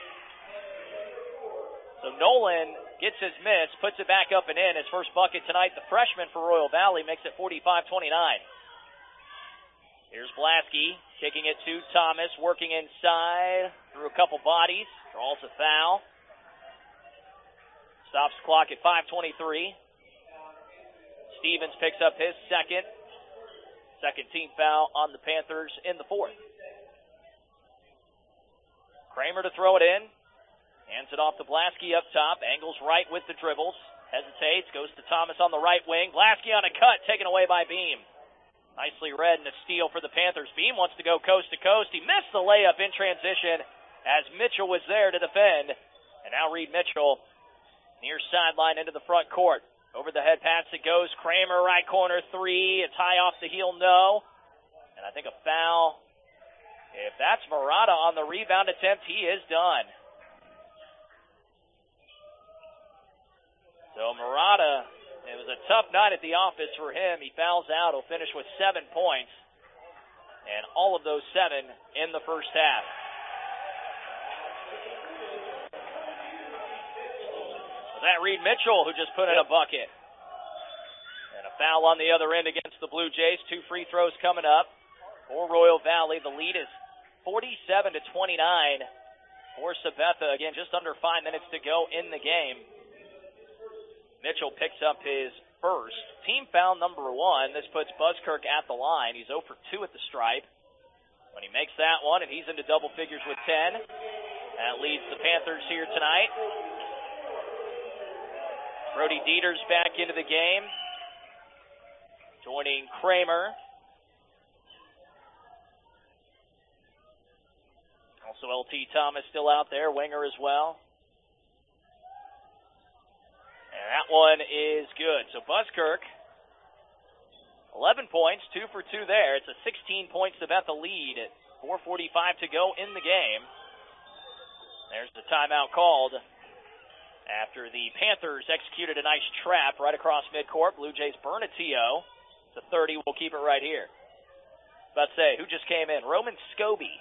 So Nolan gets his miss, puts it back up and in. His first bucket tonight, the freshman for Royal Valley, makes it forty-five twenty-nine. Here's Blasky, kicking it to Thomas, working inside through a couple bodies. Draws a foul. Stops the clock at five twenty-three. Stevens picks up his second. Second team foul on the Panthers in the fourth. Kramer to throw it in. Hands it off to Blasky up top. Angles right with the dribbles. Hesitates. Goes to Thomas on the right wing. Blasky on a cut. Taken away by Beam. Nicely read and a steal for the Panthers. Beam wants to go coast to coast. He missed the layup in transition as Mitchell was there to defend. And now Reed Mitchell near sideline into the front court. Over the head pass it goes. Kramer right corner three. It's high off the heel, no. And I think a foul. If that's Murata on the rebound attempt, he is done. So Murata, it was a tough night at the office for him. He fouls out. He'll finish with seven points. And all of those seven in the first half. That Reed Mitchell who just put in a bucket. And a foul on the other end against the Blue Jays. Two free throws coming up for Royal Valley. The lead is forty-seven to twenty-nine for Sabetha. Again, just under five minutes to go in the game. Mitchell picks up his first. Team foul number one. This puts Buskirk at the line. He's zero for two at the stripe. When he makes that one, and he's into double figures with ten. That leads the Panthers here tonight. Brody Dieters back into the game, joining Kramer. Also L T Thomas still out there, winger as well. And that one is good. So Buskirk, eleven points, two for two there. It's a sixteen point Sabetha lead at four forty-five to go in the game. There's the timeout called after the Panthers executed a nice trap right across midcourt. Blue Jays burn a T O. It's a thirty. We'll keep it right here. About to say, who just came in? Roman Scobie.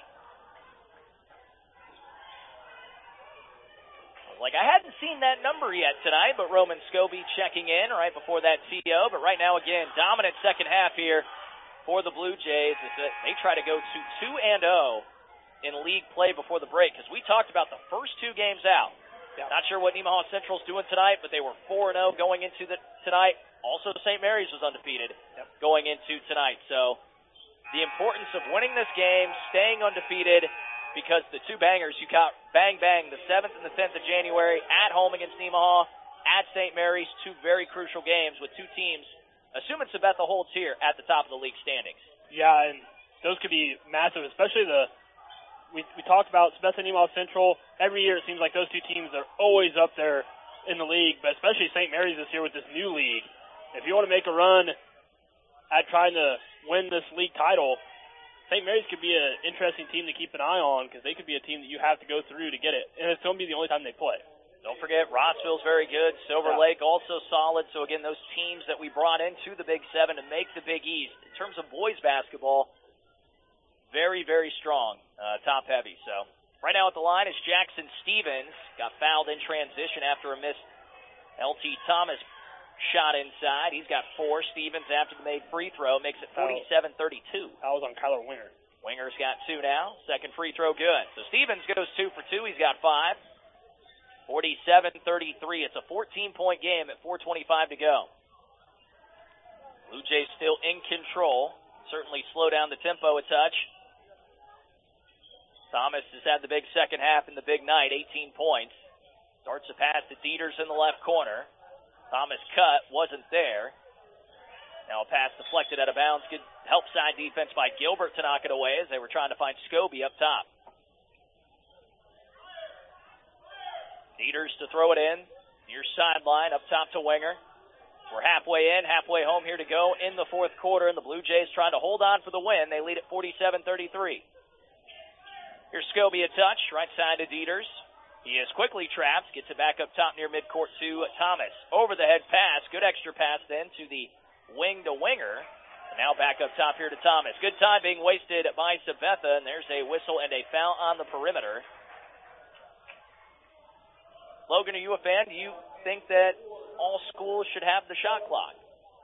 Like, I hadn't seen that number yet tonight, but Roman Scobie checking in right before that T O. But right now, again, dominant second half here for the Blue Jays as they try to go to two and oh in league play before the break, because we talked about the first two games out. Yeah. Not sure what Nemaha Central's doing tonight, but they were four and oh going into the tonight. Also, Saint Mary's was undefeated yep. going into tonight. So the importance of winning this game, staying undefeated, because the two bangers you got, bang, bang, the seventh and the tenth of January at home against Nemaha, at Saint Mary's, two very crucial games with two teams, assuming Sabetha holds here, at the top of the league standings. Yeah, and those could be massive, especially the we we talked about Sabetha and Nemaha Central. Every year it seems like those two teams are always up there in the league, but especially Saint Mary's this year with this new league. If you want to make a run at trying to win this league title, Saint Mary's could be an interesting team to keep an eye on, because they could be a team that you have to go through to get it, and it's going to be the only time they play. Don't forget, Rossville's very good. Silver yeah. Lake also solid. So, again, those teams that we brought into the Big Seven to make the Big East, in terms of boys basketball, very, very strong, uh, top-heavy. So, right now at the line is Jackson Stevens. Got fouled in transition after a missed L T Thomas shot inside. He's got four. Stevens, after the made free throw, makes it forty-seven thirty-two. That was on Kyler Winger. Winger's got two now. Second free throw good. So, Stevens goes two for two. He's got five. forty-seven thirty-three. It's a fourteen-point game at four twenty-five to go. Blue Jays still in control. Certainly slow down the tempo a touch. Thomas has had the big second half and the big night, eighteen points. Starts a pass to Dieters in the left corner. Thomas cut, wasn't there. Now a pass deflected out of bounds. Good help side defense by Gilbert to knock it away as they were trying to find Scobie up top. Dieters to throw it in. Near sideline, up top to Winger. We're halfway in, halfway home here to go in the fourth quarter, and the Blue Jays trying to hold on for the win. They lead at forty-seven thirty-three. Here's Scobie a touch, right side to Dieters. He is quickly trapped, gets it back up top near midcourt to Thomas. Over the head pass, good extra pass then to the wing to Winger. And now back up top here to Thomas. Good time being wasted by Sabetha, and there's a whistle and a foul on the perimeter. Logan, are you a fan? Do you think that all schools should have the shot clock?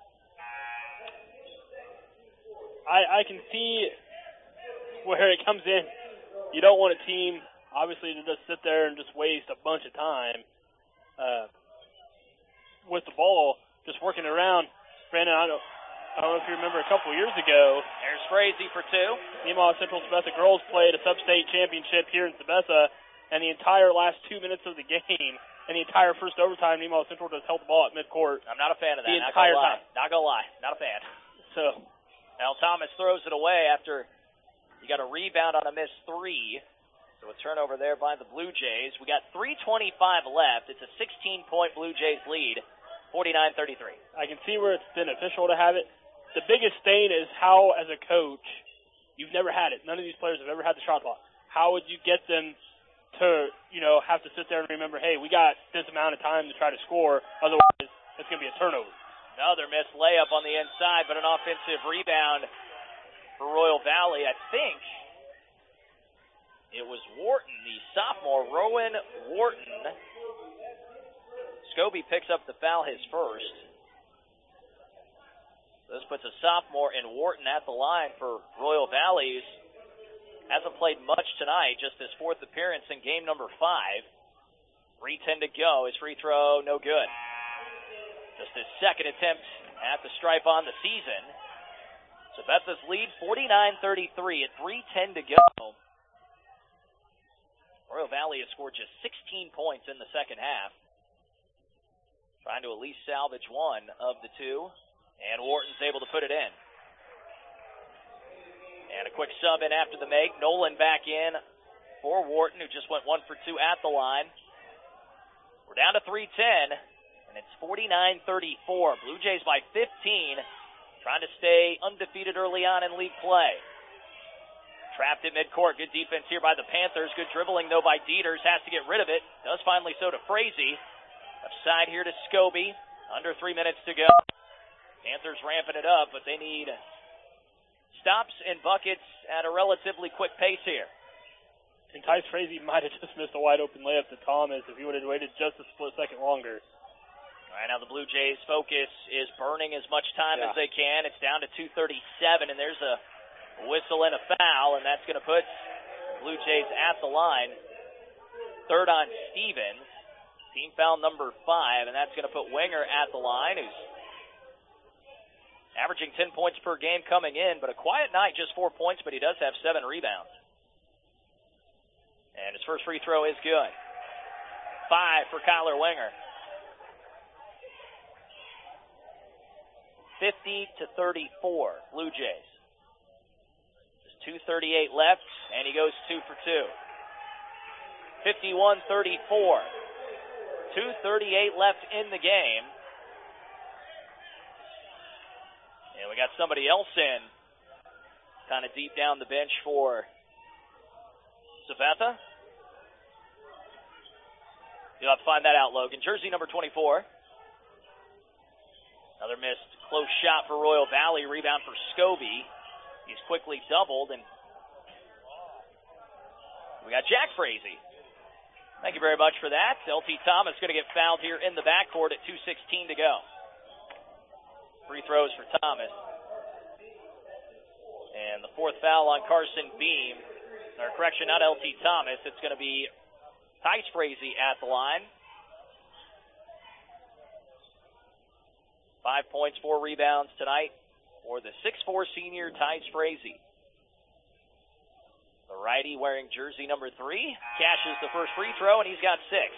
I, I can see where it comes in. You don't want a team, obviously, to just sit there and just waste a bunch of time uh, with the ball, just working around. Brandon, I don't, I don't know if you remember a couple years ago. There's Frazee for two. Nemaha Central Sabetha girls played a sub-state championship here in Sabetha, and the entire last two minutes of the game and the entire first overtime, Nemaha Central just held the ball at midcourt. I'm not a fan of that. The not entire gonna time. Lie. Not gonna lie. Not a fan. So now Thomas throws it away after he got a rebound on a missed three. So a turnover there by the Blue Jays. We got three twenty-five left. It's a sixteen-point Blue Jays lead, forty-nine thirty-three. I can see where it's beneficial to have it. The biggest thing is how, as a coach, you've never had it. None of these players have ever had the shot clock. How would you get them to, you know, have to sit there and remember, hey, we got this amount of time to try to score, otherwise it's going to be a turnover. Another missed layup on the inside, but an offensive rebound for Royal Valley. I think it was Wharton, the sophomore, Rowan Wharton. Scobie picks up the foul, his first. This puts a sophomore in Wharton at the line for Royal Valley's. Hasn't played much tonight, just his fourth appearance in game number five. three ten to go. His free throw, no good. Just his second attempt at the stripe on the season. Sabetha's lead, forty-nine thirty-three at three ten to go. Royal Valley has scored just sixteen points in the second half. Trying to at least salvage one of the two. And Wharton's able to put it in. And a quick sub in after the make. Nolan back in for Wharton, who just went one for two at the line. We're down to three ten, and it's forty-nine thirty-four. Blue Jays by fifteen, trying to stay undefeated early on in league play. Trapped at midcourt. Good defense here by the Panthers. Good dribbling, though, by Dieters. Has to get rid of it. Does finally so to Frazee. Left side here to Scobie. Under three minutes to go. Panthers ramping it up, but they need stops and buckets at a relatively quick pace here. And Tyce Frazee might have just missed a wide-open layup to Thomas if he would have waited just a split second longer. All right, now the Blue Jays' focus is burning as much time yeah. as they can. It's down to two thirty-seven, and there's a whistle and a foul, and that's going to put Blue Jays at the line. Third on Stevens. Team foul number five, and that's going to put Winger at the line, who's averaging ten points per game coming in, but a quiet night, just four points, but he does have seven rebounds. And his first free throw is good. Five for Kyler Winger. fifty to thirty-four, Blue Jays. two thirty-eight left, and he goes two for two. fifty-one thirty-four. two thirty-eight left in the game. And we got somebody else in, kind of deep down the bench for Sabetha. You'll have to find that out, Logan. Jersey number twenty-four. Another missed close shot for Royal Valley. Rebound for Scobie. He's quickly doubled, and we got Jack Frazee. Thank you very much for that. L T Thomas going to get fouled here in the backcourt at two sixteen to go. Free throws for Thomas. And the fourth foul on Carson Beam. Or correction, not L T Thomas. It's going to be Tyce Frazee at the line. Five points, four rebounds tonight for the six four senior Tyce Frazee. The righty wearing jersey number three cashes the first free throw, and he's got six.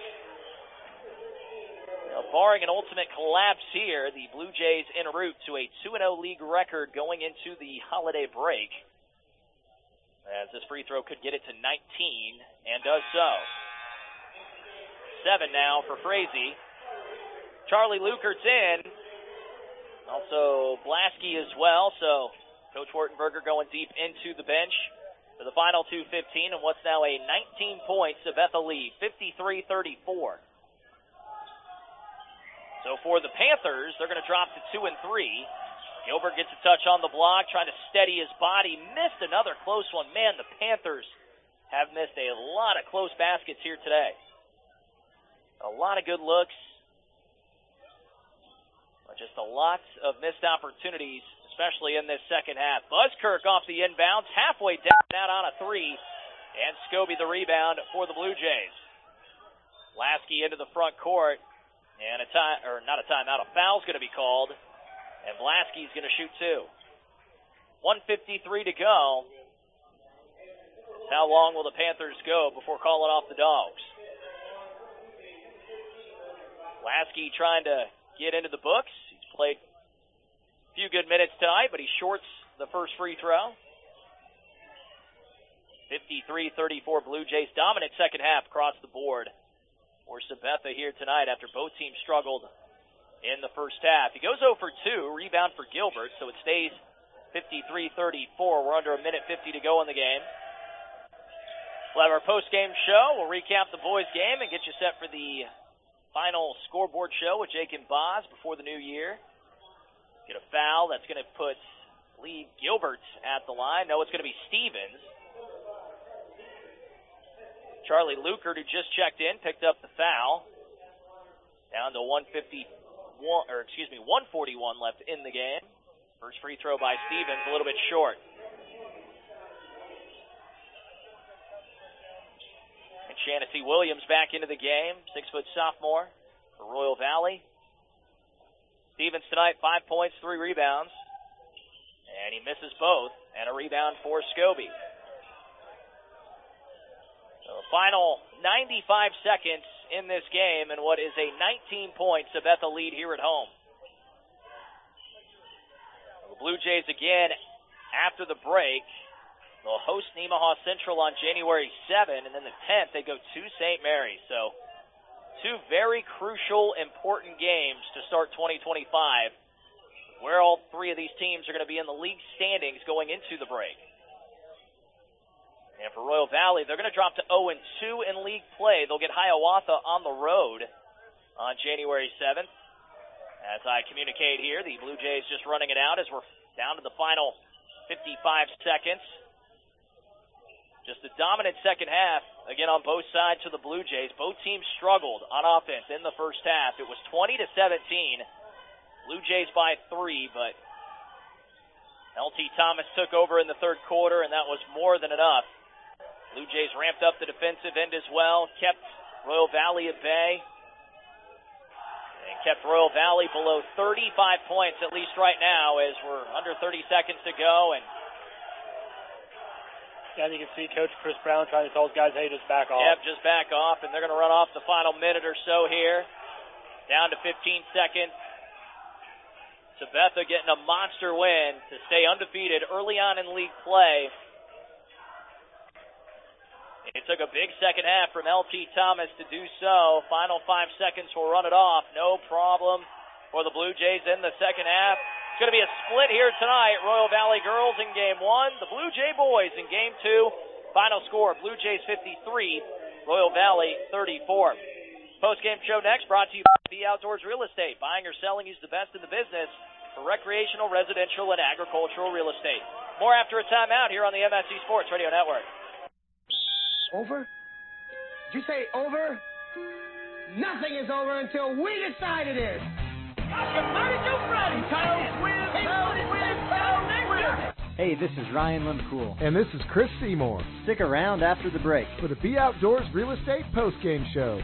Now, barring an ultimate collapse here, the Blue Jays en route to a two and oh league record going into the holiday break, as this free throw could get it to nineteen, and does so. Seven now for Frazee. Charlie Lukert's in. Also Blasky as well, so Coach Wartenberger going deep into the bench for the final two fifteen, and what's now a nineteen-point Sabetha lead, fifty-three thirty-four. So for the Panthers, they're going to drop to two and three. Gilbert gets a touch on the block, trying to steady his body. Missed another close one. Man, the Panthers have missed a lot of close baskets here today. A lot of good looks. Just a lot of missed opportunities, especially in this second half. Buskirk off the inbounds, halfway down out on a three, and Scobie the rebound for the Blue Jays. Lasky into the front court, and a time, or not a timeout, a foul's going to be called, and Blasky's going to shoot two. one fifty-three to go. How long will the Panthers go before calling off the Dogs? Lasky trying to get into the books. He's played a few good minutes tonight, but he shorts the first free throw. fifty-three thirty-four Blue Jays. Dominant second half across the board for Sabetha here tonight after both teams struggled in the first half. He goes zero for two, rebound for Gilbert, so it stays fifty-three thirty-four. We're under a minute fifty to go in the game. We'll have our post-game show. We'll recap the boys' game and get you set for the final scoreboard show with Jake and Boz before the new year. Get a foul. That's going to put Lee Gilbert at the line. No, it's going to be Stevens. Charlie Lukert, who just checked in, picked up the foul. Down to one fifty-one, or excuse me, one forty-one left in the game. First free throw by Stevens, a little bit short. Shannacy Williams back into the game, six-foot sophomore for Royal Valley. Stevens tonight, five points, three rebounds, and he misses both, and a rebound for Scobie. So final ninety-five seconds in this game, and what is a nineteen-point Sabetha lead here at home. The Blue Jays again after the break. They'll host Nemaha Central on January seventh, and then the tenth they go to Saint Mary's. So two very crucial, important games to start twenty twenty-five, where all three of these teams are going to be in the league standings going into the break. And for Royal Valley, they're going to drop to oh and two in league play. They'll get Hiawatha on the road on January seventh. As I communicate here, the Blue Jays just running it out as we're down to the final fifty-five seconds. Just a dominant second half, again, on both sides of the Blue Jays. Both teams struggled on offense in the first half. It was twenty to seventeen. Blue Jays by three, but L T Thomas took over in the third quarter, and that was more than enough. Blue Jays ramped up the defensive end as well, kept Royal Valley at bay, and kept Royal Valley below thirty-five points, at least right now, as we're under thirty seconds to go. And yeah, you can see Coach Chris Brown trying to tell his guys, hey, just back off. Yep, just back off, and they're going to run off the final minute or so here. Down to fifteen seconds. Sabetha getting a monster win to stay undefeated early on in league play. It took a big second half from L T Thomas to do so. Final five seconds will run it off. No problem for the Blue Jays in the second half. It's going to be a split here tonight. Royal Valley girls in game one. The Blue Jay boys in game two. Final score, Blue Jays fifty-three, Royal Valley thirty-four. Post-game show next, brought to you by B Outdoors Real Estate. Buying or selling is the best in the business for recreational, residential, and agricultural real estate. More after a timeout here on the M S C Sports Radio Network. Over? Did you say over? Nothing is over until we decide it is. Hey, this is Ryan Lemcool. And this is Chris Seymour. Stick around after the break for the B Outdoors Real Estate Postgame Show.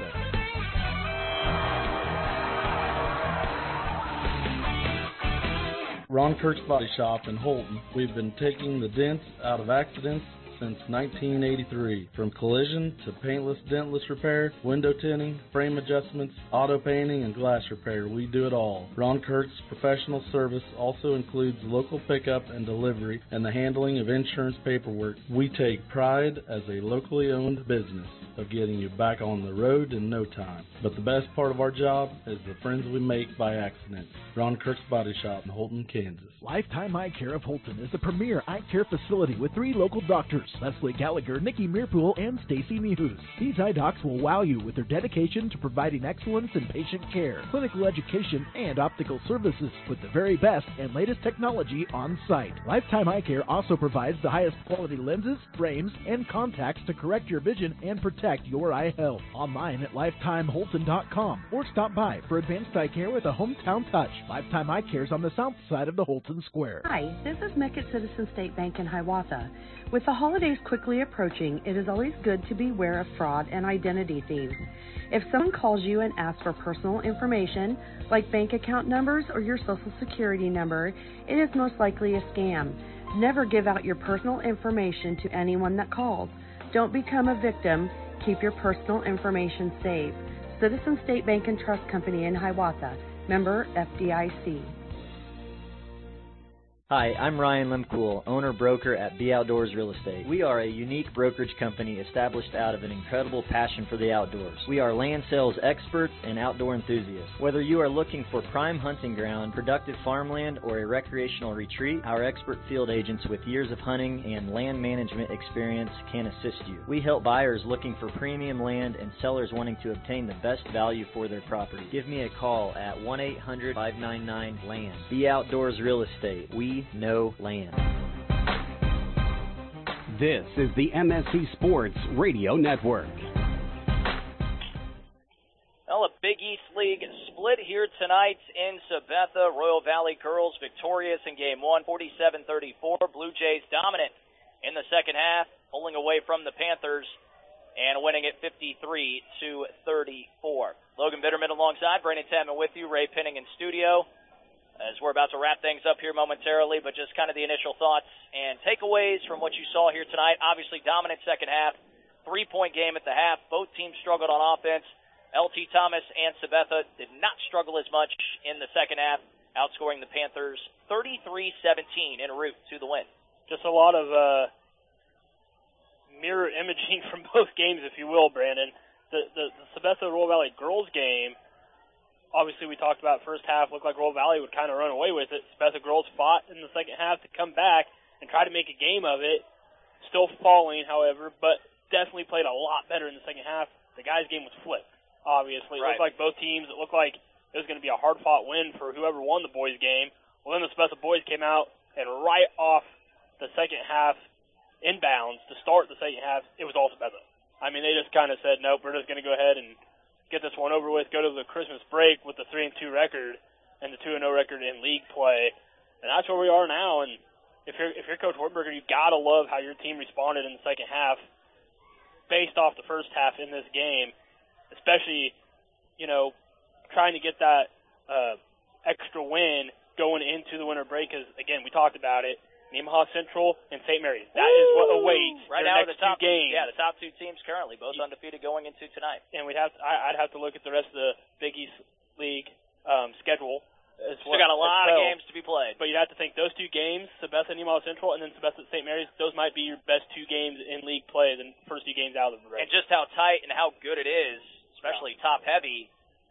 Ron Kirk's Body Shop in Holton. We've been taking the dents out of accidents since nineteen eighty-three. From collision to paintless, dentless repair, window tinting, frame adjustments, auto painting, and glass repair, we do it all. Ron Kirk's professional service also includes local pickup and delivery and the handling of insurance paperwork. We take pride as a locally owned business of getting you back on the road in no time. But the best part of our job is the friends we make by accident. Ron Kirk's Body Shop in Holton, Kansas. Lifetime Eye Care of Holton is the premier eye care facility with three local doctors, Leslie Gallagher, Nikki Meerpool, and Stacy Mehus. These eye docs will wow you with their dedication to providing excellence in patient care, clinical education, and optical services with the very best and latest technology on site. Lifetime Eye Care also provides the highest quality lenses, frames, and contacts to correct your vision and protect your eye health. Online at lifetime holton dot com or stop by for advanced eye care with a hometown touch. Lifetime Eye Care is on the south side of the Holton Square. Hi, this is Meckett Citizen State Bank in Hiawatha. With the holidays quickly approaching, it is always good to beware of fraud and identity thieves. If someone calls you and asks for personal information, like bank account numbers or your social security number, it is most likely a scam. Never give out your personal information to anyone that calls. Don't become a victim. Keep your personal information safe. Citizen State Bank and Trust Company in Hiawatha. Member F D I C. Hi, I'm Ryan Lemcool, owner-broker at B Outdoors Real Estate. We are a unique brokerage company established out of an incredible passion for the outdoors. We are land sales experts and outdoor enthusiasts. Whether you are looking for prime hunting ground, productive farmland, or a recreational retreat, our expert field agents with years of hunting and land management experience can assist you. We help buyers looking for premium land and sellers wanting to obtain the best value for their property. Give me a call at one eight hundred, five nine nine, land. B Outdoors Real Estate. We know land. This is the M S C Sports Radio Network. Well, a Big East League split here tonight in Sabetha. Royal Valley girls victorious in game one, forty-seven thirty-four. Blue Jays dominant in the second half, pulling away from the Panthers and winning it fifty-three to thirty-four. Logan Bitterman alongside Brandon Tadman with you, Ray Pinning in studio, as we're about to wrap things up here momentarily, but just kind of the initial thoughts and takeaways from what you saw here tonight. Obviously, dominant second half, three-point game at the half. Both teams struggled on offense. L T Thomas and Sabetha did not struggle as much in the second half, outscoring the Panthers thirty-three seventeen en route to the win. Just a lot of uh, mirror imaging from both games, if you will, Brandon. The, the, the Sabetha Royal Valley girls game, obviously, we talked about first half, looked like Royal Valley would kind of run away with it. Sabetha girls fought in the second half to come back and try to make a game of it. Still falling, however, but definitely played a lot better in the second half. The guys' game was flipped, obviously. It Right. looked like both teams, it looked like it was going to be a hard-fought win for whoever won the boys' game. Well, then the Sabetha boys came out, and right off the second half, inbounds, to start the second half, it was all Sabetha. I mean, they just kind of said, nope, we're just going to go ahead and get this one over with, go to the Christmas break with the three and two record and the two and oh record in league play. And that's where we are now. And if you're if you're Coach Wartburger, you've got to love how your team responded in the second half based off the first half in this game, especially, you know, trying to get that uh, extra win going into the winter break. Because, again, we talked about it, Nemaha Central and Saint Mary's. That Woo! Is what awaits right their now next the top, two games. Yeah, the top two teams currently, both undefeated going into tonight. And we'd have to, I, I'd have to look at the rest of the Big East League um, schedule. Still got a lot well. of games to be played. But you'd have to think those two games, Sabetha and Nemaha Central, and then Sabetha at Saint Mary's, those might be your best two games in league play, the first two games out of the break. And just how tight and how good it is, especially yeah. top-heavy,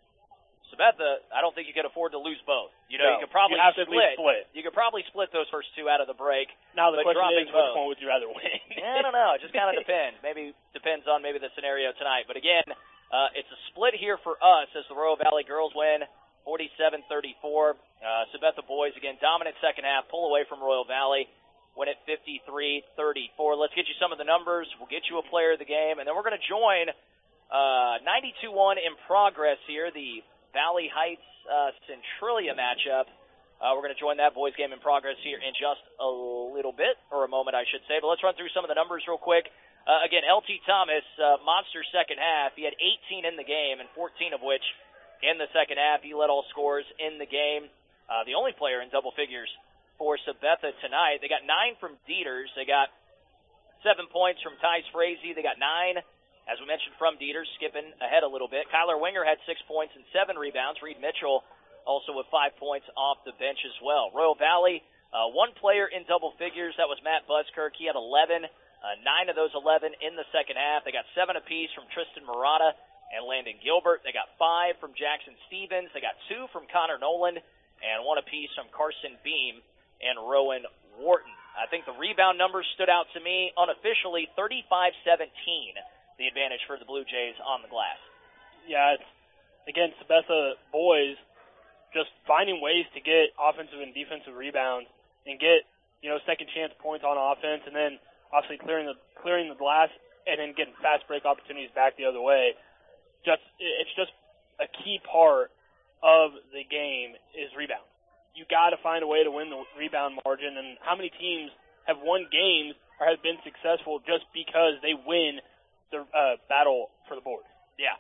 Sabetha, I don't think you could afford to lose both. You know, no, you could probably you have split, to at least split. You could probably split those first two out of the break. Now the but question is, both. which one would you rather win? I don't know. It just kind of depends. Maybe depends on maybe the scenario tonight. But again, uh, it's a split here for us as the Royal Valley girls win forty-seven thirty-four. Uh, Sabetha boys, again, dominant second half, pull away from Royal Valley, win at fifty-three thirty-four. Let's get you some of the numbers. We'll get you a player of the game, and then we're going to join uh, ninety-two one in progress here, the Valley Heights uh, Centralia matchup. Uh, we're going to join that boys game in progress here in just a little bit, or a moment, I should say. But let's run through some of the numbers real quick. Uh, again, L T Thomas, uh, monster second half. He had eighteen in the game, and fourteen of which in the second half. He led all scorers in the game. Uh, the only player in double figures for Sabetha tonight. They got nine from Dieters. They got seven points from Tice Frazee. They got nine, as we mentioned, from Dieters, skipping ahead a little bit. Kyler Winger had six points and seven rebounds. Reed Mitchell also with five points off the bench as well. Royal Valley, uh, one player in double figures. That was Matt Buskirk. He had eleven. Uh, nine of those eleven in the second half. They got seven apiece from Tristan Murata and Landon Gilbert. They got five from Jackson Stevens. They got two from Connor Noland, and one apiece from Carson Beam and Rowan Wharton. I think the rebound numbers stood out to me unofficially, thirty-five seventeen, the advantage for the Blue Jays on the glass. Yeah, it's, again, Sabetha boys just finding ways to get offensive and defensive rebounds and get, you know, second chance points on offense, and then obviously clearing the clearing the glass and then getting fast break opportunities back the other way. Just it's just a key part of the game is rebound. You got to find a way to win the rebound margin, and how many teams have won games or have been successful just because they win the uh, battle for the board? Yeah.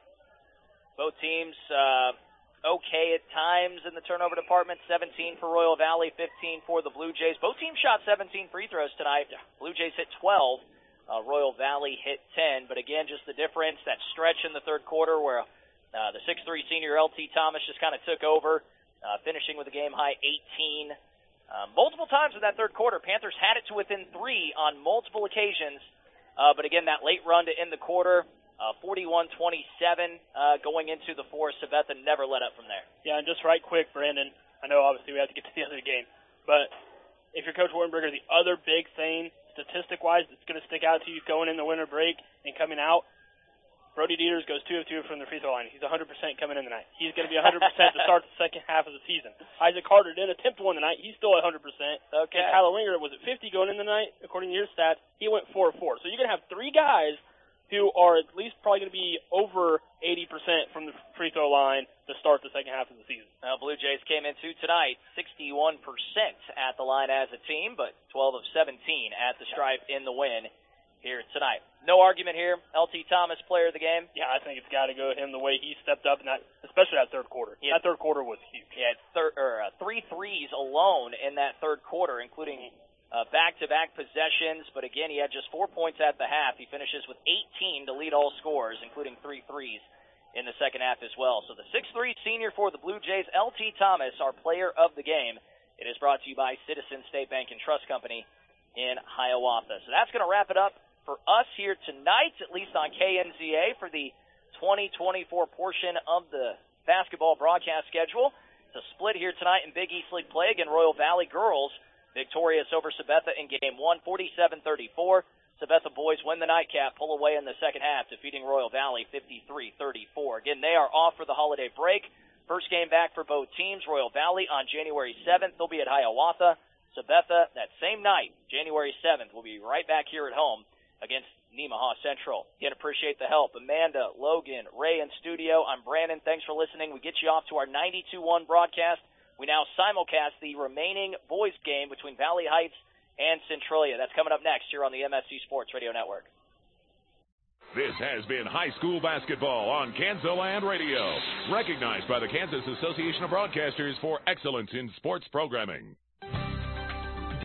Both teams uh, okay at times in the turnover department, seventeen for Royal Valley, fifteen for the Blue Jays. Both teams shot seventeen free throws tonight. Yeah. Blue Jays hit twelve. Uh, Royal Valley hit ten. But again, just the difference, that stretch in the third quarter where uh, the six three senior L T Thomas just kind of took over, uh, finishing with a game-high eighteen. Uh, multiple times in that third quarter, Panthers had it to within three on multiple occasions. Uh, but again, that late run to end the quarter, uh, forty-one twenty-seven uh, going into the fourth. Sabetha never let up from there. Yeah, and just right quick, Brandon, I know obviously we have to get to the other game, but if you're Coach Wartenberger, the other big thing, statistic-wise, that's going to stick out to you going in the winter break and coming out, Brody Dieters goes two of two from the free throw line. He's one hundred percent coming in tonight. He's going to be one hundred percent to start the second half of the season. Isaac Carter didn't attempt one tonight. He's still one hundred percent. Okay. And Kyler Winger was at fifty going in the night. According to your stats, he went four of four. So you're going to have three guys who are at least probably going to be over eighty percent from the free throw line to start the second half of the season. Now, Blue Jays came into tonight sixty-one percent at the line as a team, but twelve of seventeen at the stripe in the win here tonight. No argument here. L T Thomas, player of the game. Yeah, I think it's got to go him the way he stepped up in that, especially that third quarter. Yeah. That third quarter was huge. Yeah, thir- or, uh, three threes alone in that third quarter, including uh, back-to-back possessions. But again, he had just four points at the half. He finishes with eighteen to lead all scorers, including three threes in the second half as well. So the six three senior for the Blue Jays, L T Thomas, our player of the game. It is brought to you by Citizen State Bank and Trust Company in Hiawatha. So that's going to wrap it up for us here tonight, at least on K N Z A, for the twenty twenty-four portion of the basketball broadcast schedule. It's a split here tonight in Big East League play. Again, Royal Valley girls victorious over Sabetha in game one, forty-seven thirty-four. Sabetha boys win the nightcap, pull away in the second half, defeating Royal Valley fifty-three thirty-four. Again, they are off for the holiday break. First game back for both teams. Royal Valley on January seventh. They'll be at Hiawatha. Sabetha that same night, January seventh, will be right back here at home against Nemaha Central. Again, appreciate the help. Amanda, Logan, Ray in studio. I'm Brandon. Thanks for listening. We get you off to our ninety-two one broadcast. We now simulcast the remaining boys game between Valley Heights and Centralia. That's coming up next here on the M S C Sports Radio Network. This has been high school basketball on Kansaland Radio, recognized by the Kansas Association of Broadcasters for excellence in sports programming.